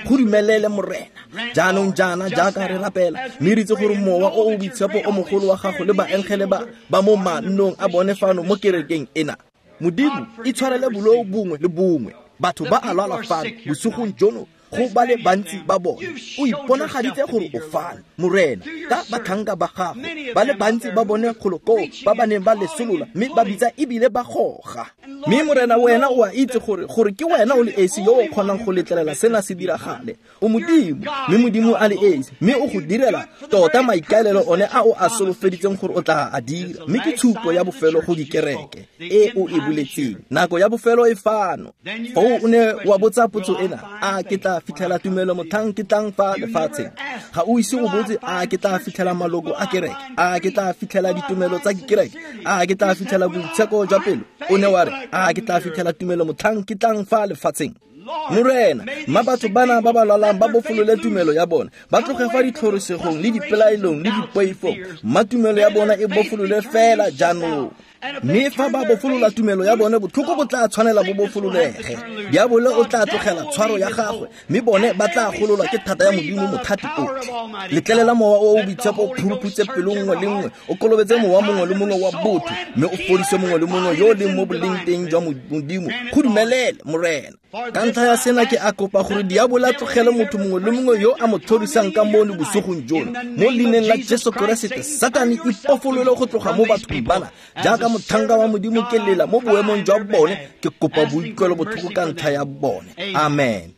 go dumelele morena jaanong jana jaaka re rapela mme re itse gore mowa o o boitshepo o mogolo wa gago le baengele ba ba mo mannong a bone fano mo kerekeng ena modimo e tshwarele bolao bongwe le bongwe batho ba a lwala fano bosogong jono go ba le bantsi ba bone o iponagaditse gore o fana morena ka bathanka ba gago ba le bantsi ba bone kgoloko ba ba neng ba lesolola mme ba bitsa ebile ba goga mme morena wena o a itse gore gore ke wena o le esi yo o kgonang go letlelela sena se diragale o modimo mme modimo a le esi mme o go direla tota maikaelelo one a o a solofeditseng gore o tla a dira mme ke tshupo ya bofelo go dikereke e o e buletseng nako ya bofelo e fano fa o ne wa botsa potso ena a ke tla fitlhela tumelo mothang ke tlang fa lefatsheng ga o ise o botse a ke tla fitlhela maloko a kereke a ke tla fitlhela ditumelo tsa kereke a ke tla fitlhela boitsheko jwa pelo o ne wa re a ke tla fitlhela tumelo mothang ke tlang fa lefatsheng morena ma batho bana ba ba lwalang ba bofolole tumelo ya bona ba tloge fa ditlhorisegong le dipelaelong le dipoifong ma tumelo ya bona e bofolole fela jaanong mme fa ba bofolola tumelo ya bone botlhoko bo tla tshwanela bo bofololege diabole o tla tlogela tshwaro ya gagwe mme bone ba tla gololwa ke thata ya modimo mothati otlhe letlelela mowa o o boitshepo o phuruputse pelo nngwe le nngwe o kolobetse mowa mongwe le mongwe wa botho mme o fodise mongwe le mongwe yo o leng mo boleng teng jwa modimo go dumelele morena ka ntlha ya sena ke a kopa gore diabole a tlogele motho mongwe le mongwe yo a mo thorisang ka mono bosogong jono mo leineng la Jesu Keresete satane e pofolole go tloga mo bathong bana jaaka mothanga wa modimo ke lela mo boemong jwa bone ke kopa boikuelo botlhoko ka ntlha ya bone amen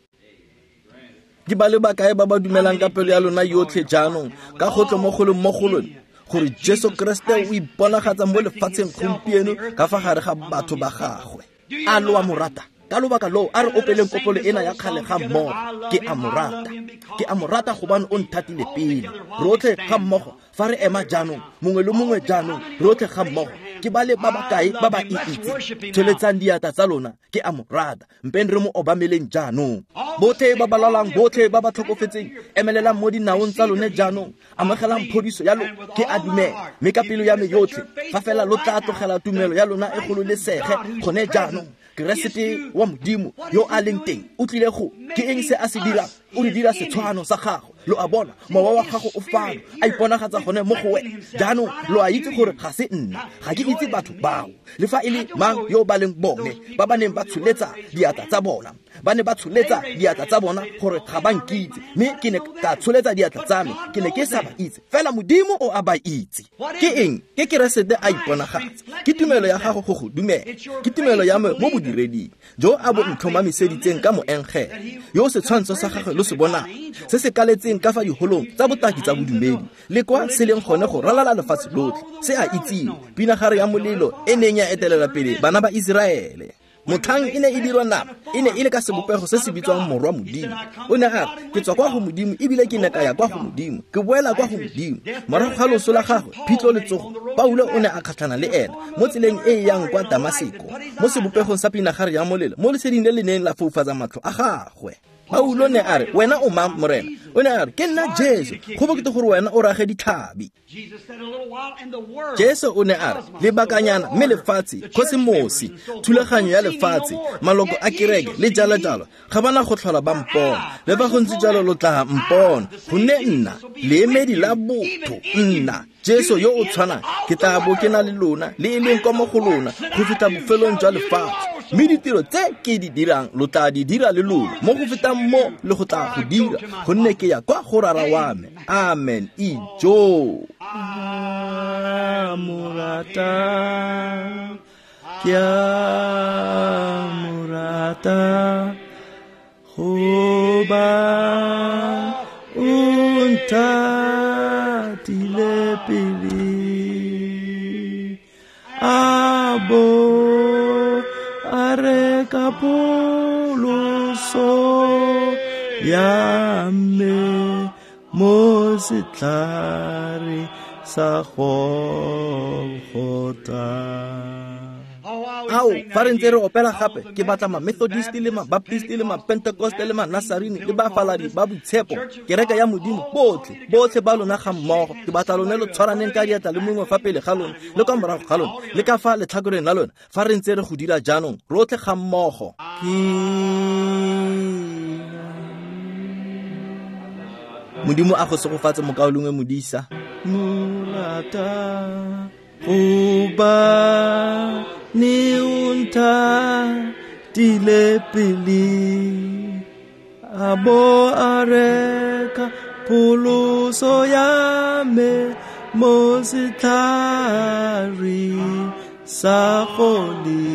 ke ba le bakae ba ba dumelang ka pelo ya lona yotlhe jaanong ka go tlo mo go le mo go lona gore Jesu Kriste o iponagatsa mo lefatsheng gompieno ka fa gare ga batho ba gagwe a lo a morata ka lobaka lo a re opeleng kopolo ena ya kgale ga mmogo ke a morata ke a morata gobane o nthatile pele rotlhe ga mmogo fa re ema jaanong mongwe le mongwe jaanong rotlhe ga mmogo ke ba le ba bakae ba ba itse tsholetsang diata tsa lona ke a morata mpeng re mo obameleng jaanong botlhe ba ba lwalang botlhe ba ba tlhokofetseng emelelang mo dinaong tsa lone jaanong amogelang phodiso ya lo ke a dumela mme ka pelo ya me yotlhe fa fela lo tla tlogela tumelo ya lona e gololesege gone jaanong Keresete wa modimo yo a leng teng o tlile go ke eng se a se dirang o re dira setshwano sa gago lo a bona mowa wa gago o fano a iponagatsa gone mo go wena jaanong lo a itse gore ga se nna ga ke itse batho bao le fa e le mang yo ba leng bone ba ba neng ba tsholetsa diata tsa bona ba ne ba tsholetsa diata tsa bona gore ga ba nkitse mme ke ne ka tsholetsa diata tsa me ke ne ke sa ba itse fela modimo o a ba itse ke eng ke Keresete a iponagatsa ke tumelo ya gago go go dumela ke tumelo ya me mo bodiredi jo a bo ntlhomamiseditseng ka moengele yo se tshwantsho sa gagwe lo se bona se se kaletseng ka fa diholong tsa botaki tsa bodumedi le kwa se leng gone go ralala lefatshe lotlhe se a itseng pinagare ya molelo e neng ya etelela pele bana ba Israele mothang e ne e dirwa nama e ne e le ka sebopego se se bitswang morwa modimo o ne a ke tswa kwa go modimo ebile ke ne ka ya kwa go modimo ke boela kwa go modimo morago ga loso la gagwe phitlho letsogo Paulo o ne a kgatlhana le ena mo tseleng e e yang kwa Damaseko mo sebopegong sa pinagare ya molelo mo leseding le le neng la foufatsa matlho a gagwe Paulo ne a re wena o mang morena o ne a re ke nna Jesu go bokete gore wena o rage ditlhabi Jesu o ne a re lebakanyana mme lefatshe kosimosi thulaganyo ya lefatshe maloko a kereke le jalo jalo ga bana go tlhola ba mpona le ba go ntse jalo lo tla mpona gonne nna le emedi la botho nna Jesu yo o tshwana ke tla bo ke na le lona le e leng kwa mo go lona go feta bofelong jwa lefatshe mme ditiro tse ke di dirang lo tla di dira le lona mo go feta mo le go tla go dira gonne ke ya kwa go rara wa me amen ijo amurata kya murata hoba unta tilepili abo are kapoloso ya me mo setlare sa gogota ao fa re ntse re opela gape ke batla ma Methodist le ma Baptist le ma Pentecost le ma Nazarene le ba faladi ba boitshepo kereka ya modimo botlhe botlhe ba lona ga mmogo ke batla lone lo tshwaraneng ka diatla le mongwe fa pele ga lona le ka morago ga lona le ka fa letlhakoreng la lona fa re ntse re go dira jaanong rotlhe ga mmogo modimo a go segofatse mokaolongwe modisa molata goba ni unta dilepili abo areka puluso yame mositari sakoli.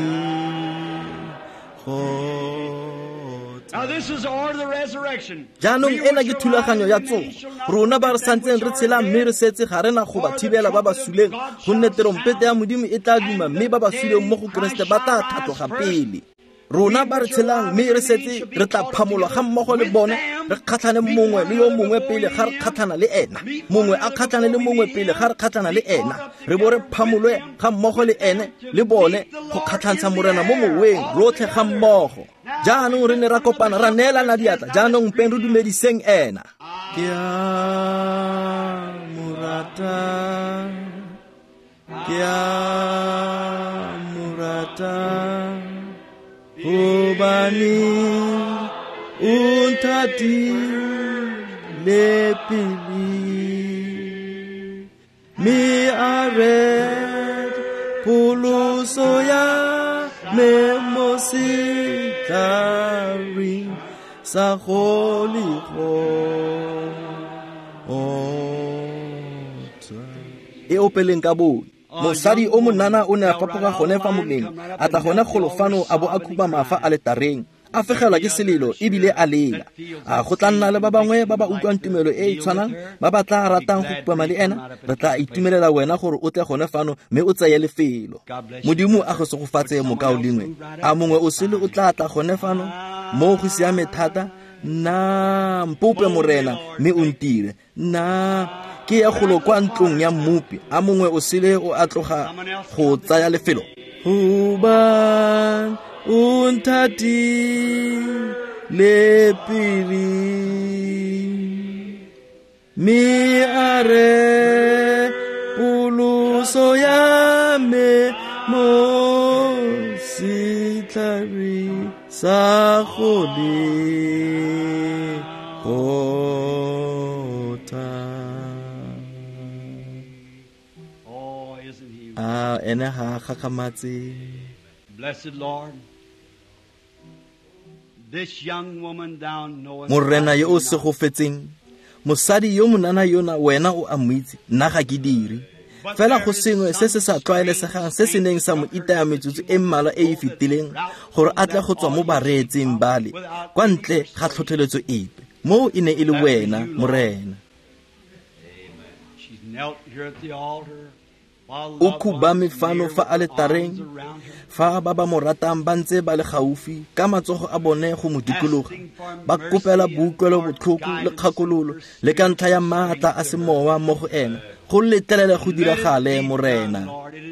Now this is the order of the resurrection. Jaanong ena ke thulaganyo ya tsogo. Rona ba re santseng re tshela mme re setse ga rena go ba thibela ba ba suleng gonne terompete ya modimo e tla duma mme ba ba suleng mo go Keresete ba tla thatloga pele. Rona ba re tshelang mme re setse re tla phamolwa ga mmogo le bone re kgatlhane mongwe le yo mongwe pele ga re kgatlhana le ena, mongwe a kgatlhane le mongwe pele ga re kgatlhana le ena, re bo re phamolwe ga mmogo le ene le bone go kgatlhantsha morena mo moweng rotlhe ga mmogo. Jaanong re ne ra kopana ra neelana diatla, jaanong mpeng re dumediseng ena. Ke a morata, ke a morata Ubani untati lepili mi aret puluso ya memositari sa holiho ota e opeleng ka bone. Mosadi o monana o ne a fapoga gone fa moleng a tla gone golofano a bo a khuba mafa a letareng a fegelwa ke selelo e bile a lela a go tla nna le ba bangwe ba ba utlwang tumelo e e tshwanang ba ba tla ratang go kupama le ena re tla itumelela wena gore o tle gone fano mme o tseye lefelo. Modimo a go segofatse mokaolingwe a mongwe o sele o tla tla gone fano mo go siame thata na mpope morena mme o ntire na ke ya golo kwa ntlong ya mmupi a mongwe o sele o atloga go tsaya lefelo. Huban untati lepili mi are puluso ya me mositari sa kholi Ah, ene ha khakamatsi. Blessed Lord, this young woman down knoweth. Morena yo o se go fetseng, mosadi yo monana yona wena o amoitse nna ga ke dire. Fela go sengwe se se sa tlwaelesegang se se neng sa mo itaya metsotso e mmala e e fetileng gore a tle go tswa mo bareetseng bale kwa ntle ga tlhotlheletso epe mo e ne e le wena morena. She's knelt here at the altar. O khuba mefano fa a letareng fa ba ba mo ratang ba ntse ba le gaufi ka matsogo a bone go mo dikologa ba kopela buutlwelo botlhoko le kgakololo le ka ntlha ya maatla a semowa mo go ena go letlelele go diragale morena.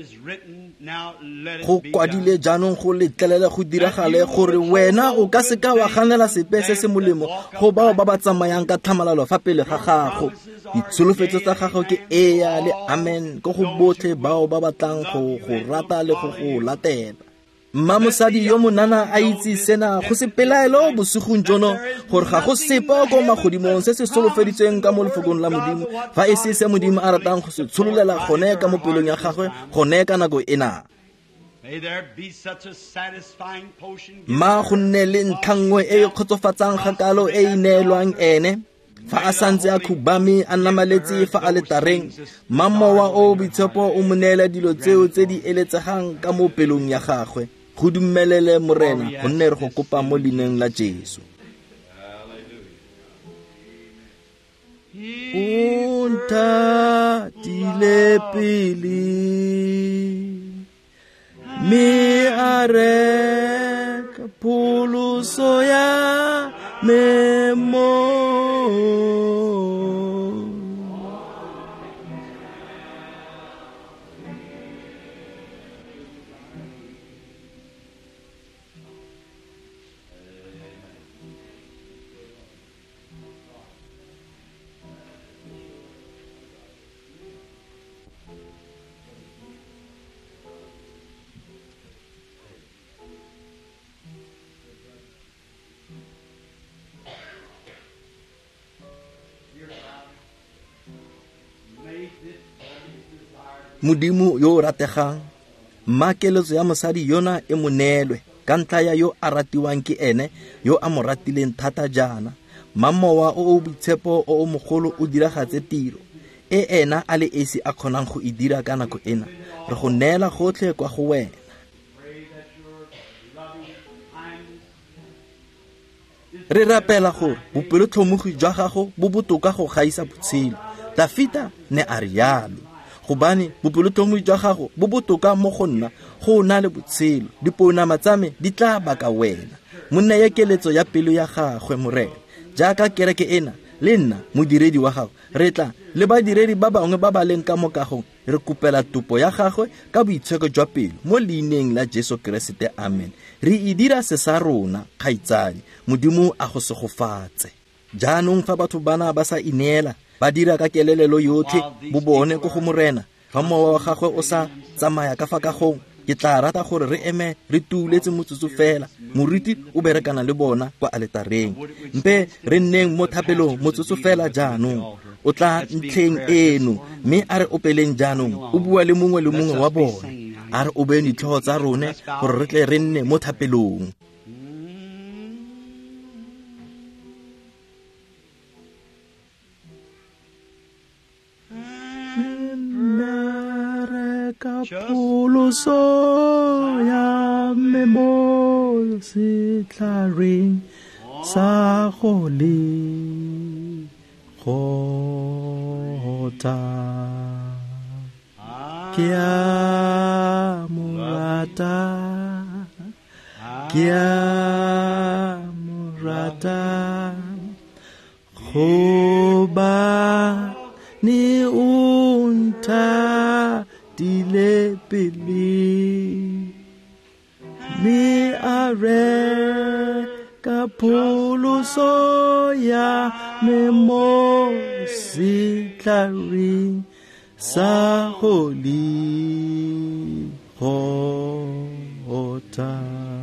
Go kwadile jaanong go letlelele go diragale gore wena o ka se ka wa ganela sepe se se molemo go bao ba ba tsamayang ka tlhamalalo fa pele ga gago. Ditsholofetso tsa gago ke eya le amen go go botlhe bao ba batlang go go rata le go go latela. Mma mosadi yo monana a itse sena go se pelaelo bosigong jono gore ga go sepa go magodimong se se solofeditsweng ka mo lefokong la modimo fa e se se modimo a ratang go se tshololela gone ka mo pelong ya gagwe gone ka nako ena. Ma go nne le ntlhangwe e khotsofatsang gakalo e e neelwang ene fa a santse a khubame a namaletse fa a letareng mamowa o boitshepo o monela dilo tseo tse di eletsegang ka mo pelong ya gagwe. Go dumelele morena go nne re go kopa mo lineng la Jesu. Unta dilepili mi are puluso ya memo. modimo yo o rategang, makeletso ya mosadi yona e monelwe ka ntla ya yo a ratiwang ke ene yo a mo ratileng thata jana. Mamowa o o boitshepo o o mogolo o diragatse tiro e ena a le esi a kgonang go e dira ka nako ena. Re go neela gotlhe kwa go wena. Re rapela gore bopelotlhomogi jwa gago bo botoka go gaisa botshelo. Dafita ne a rialo. Gobane bopelotlhomogi jwa gago bo botoka mo go nna go na le botshelo. Dipounama tsa me di tla baka wena. Monna ya keletso ya pelo ya gagwe morena. Jaaka kereke ena le nna modiredi wa gago, re tla le badiredi ba bangwe ba ba leng ka mokagong re kopela topo ya gagwe ka boitsheko jwa pelo mo leineng la Jesu Kriste. Amen. Re e dira se sa rona kgaitsadi, modimo a go segofatse. Jaanong fa batho bana ba sa ineela ba dira ka kelelelo yotlhe bo bone go go morena, fa mowa wa gagwe o sa tsamaya ka fa kagong, ke tla rata gore re eme re tuletse motsotso fela. Moriti o berekana le bona kwa aletareng, mpe re nneng mo thapelong motsotso fela jaanong. O tla ntlheng eno mme a re opeleng jaanong o bua le mongwe le mongwe wa bone, a re o beng ditlhogo tsa rone gore re tle re nne mo thapelong. Kapoloso ya memo sitlaring sa holi kota kia murata kia murata khoba ni unta dile pili mi are kapoloso ya memo sitlari sa holi hota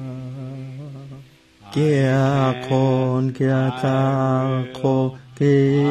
ke akon ke atako ke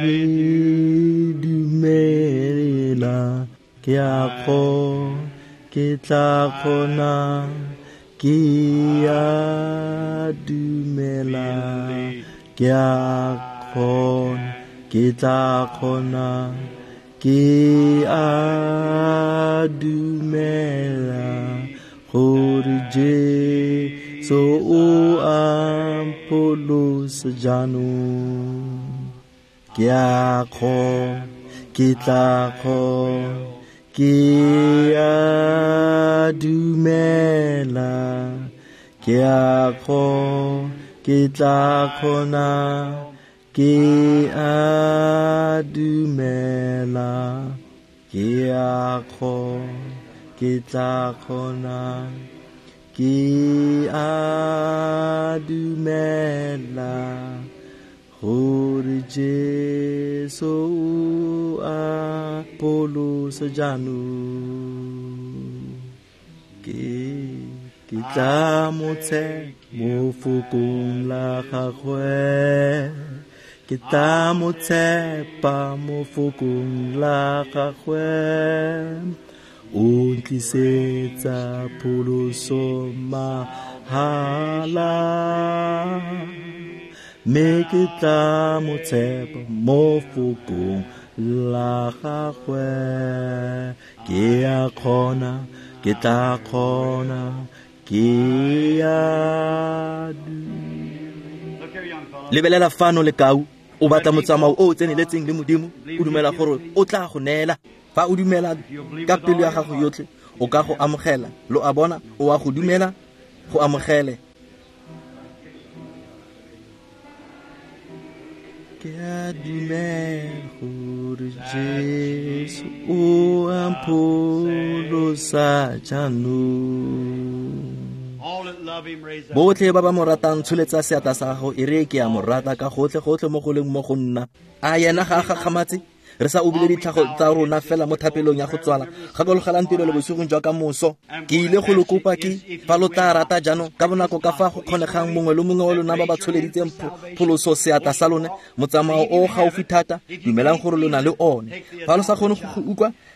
dumerila ke ako ke tla kgona ke a dumela ke ako ke tla kgona ke a dumela gore Jesu o ampolosa jaanong ke ako ke tla kgona ke a dumela ke ako ke tla kgona ke a dumela ke ako ke tla kgona ke a dumela gore Jesu a polosa jaanong ke ke tla motshe mo fokong la gagwe ke tla motshepa mo fokong la gagwe o tlisetsa poloso mahala me ke tla motshepa mo fokong la gagwe ke a kgona ke tla kgona ke a lebelela fano le kau o batla motsamao o tseneletseng le modimo o dumela gore o tla go neela. Fa o dumela ka pelo ya gago yotlhe o ka go amogela. Lo a bona o a go dumela go amogele. Ke a dumela gore Jesu o ampolosa jaanong. Botlhe ba ba mo ratang tsholetsa seata sa gago e re ke a mo rata ka gotlhe gotlhe mo go leng mo go nna. A yena ga a gagamatse re sa obile ditlhago tsa rona fela mo thapelong ya go tswala gakologelang tirelo bosigong jwa ka moso. Ke ile go lo kopa ke fa lo tla rata jaanong ka bonako ka fa go kgonegang mongwe le mongwe wa lona ba ba tsholeditseng pholoso seata sa lone motsamao o gaufi thata dumelang gore lona le one. Fa lo sa kgone go utlwa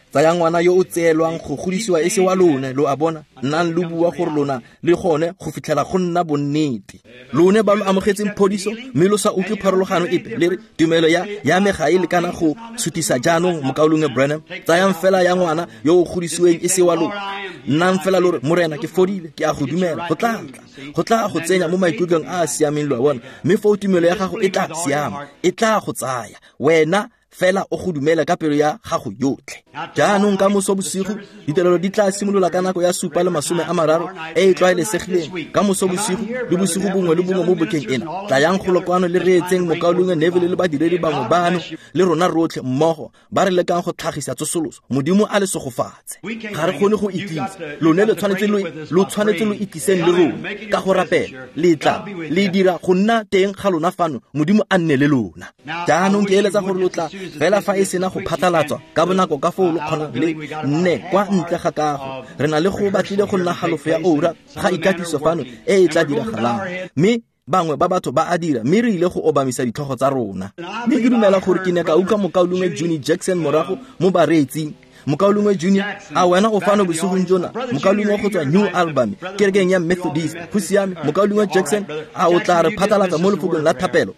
tsaya ngwana yo o tseelwang go godisiwa e se wa lone lo a bona nnang lo bua gore lona le gone go fitlhela go nna bonnete lone ba lo amogetseng phodiso mme lo sa utlwe pharologano epe le re tumelo ya ya me ga e lekana go sutisa jaanong mokaolong Branham tsayang fela ya ngwana yo o godisiweng e se wa lona nnang fela lo re morena ke fodile ke a go dumela go tla go tla go tsenya mo maikutlong a a siameng lo a bona mme fo tumelo ya gago e tla siama e tla go tsaya wena fela o go dumela ka pelo ya gago yotlhe jaanong ka moso bosigo ditirelo di tla simolola ka nako ya supa le masome a mararo e e tlwaelesegileng ka moso bosigo le bosigo bongwe le bongwe mo bokeng ena tlayang kgolokwano le reetseng mokaolong Neville le badiredi bangwe bano le rona rotlhe mmogo ba re lekang go tlhagisa tsosoloso modimo a le segofatse ga re kgone go itlisa lone le tshwanetse lo tshwanetse lo itliseng le rona ka go rapela le tla le dira go nna teng ga lona fano modimo a nne le lona jaanong ke eletsa gore lo tla fela fa e sena go phatlalatswa ka bonako ka foo lo kgona le nne kwa ntle ga kago re na le go batlile go nna halofo ya ora ga ikatiso fano e e tla diragalang mme bangwe ba batho ba a dira mme re ile go obamisa ditlhogo tsa rona mme ke dumela gore ke ne ka utlwa mokaolongwe Juni Jackson morago mo bareetsing mokaolongwe Junior a wena o fano bosigong jona mokaolongwe go tswa New Album kerekeng ya Methodist go siame mokaolongwe Jackson a o tla re phatlalatsa mo lefokong la thapelo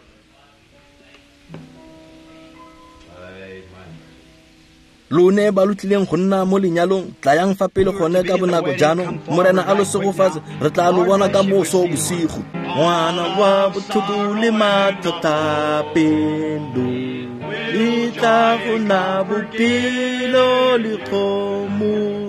lone ba lutlileng go nna mo lenyalong tlayang fa pele gone ka bonako jaanong morena a lo segofatse re tla lo bona ka moso bosigo ngwana wa botlhoko le mathata pelo le tla go na bophelo le kgomo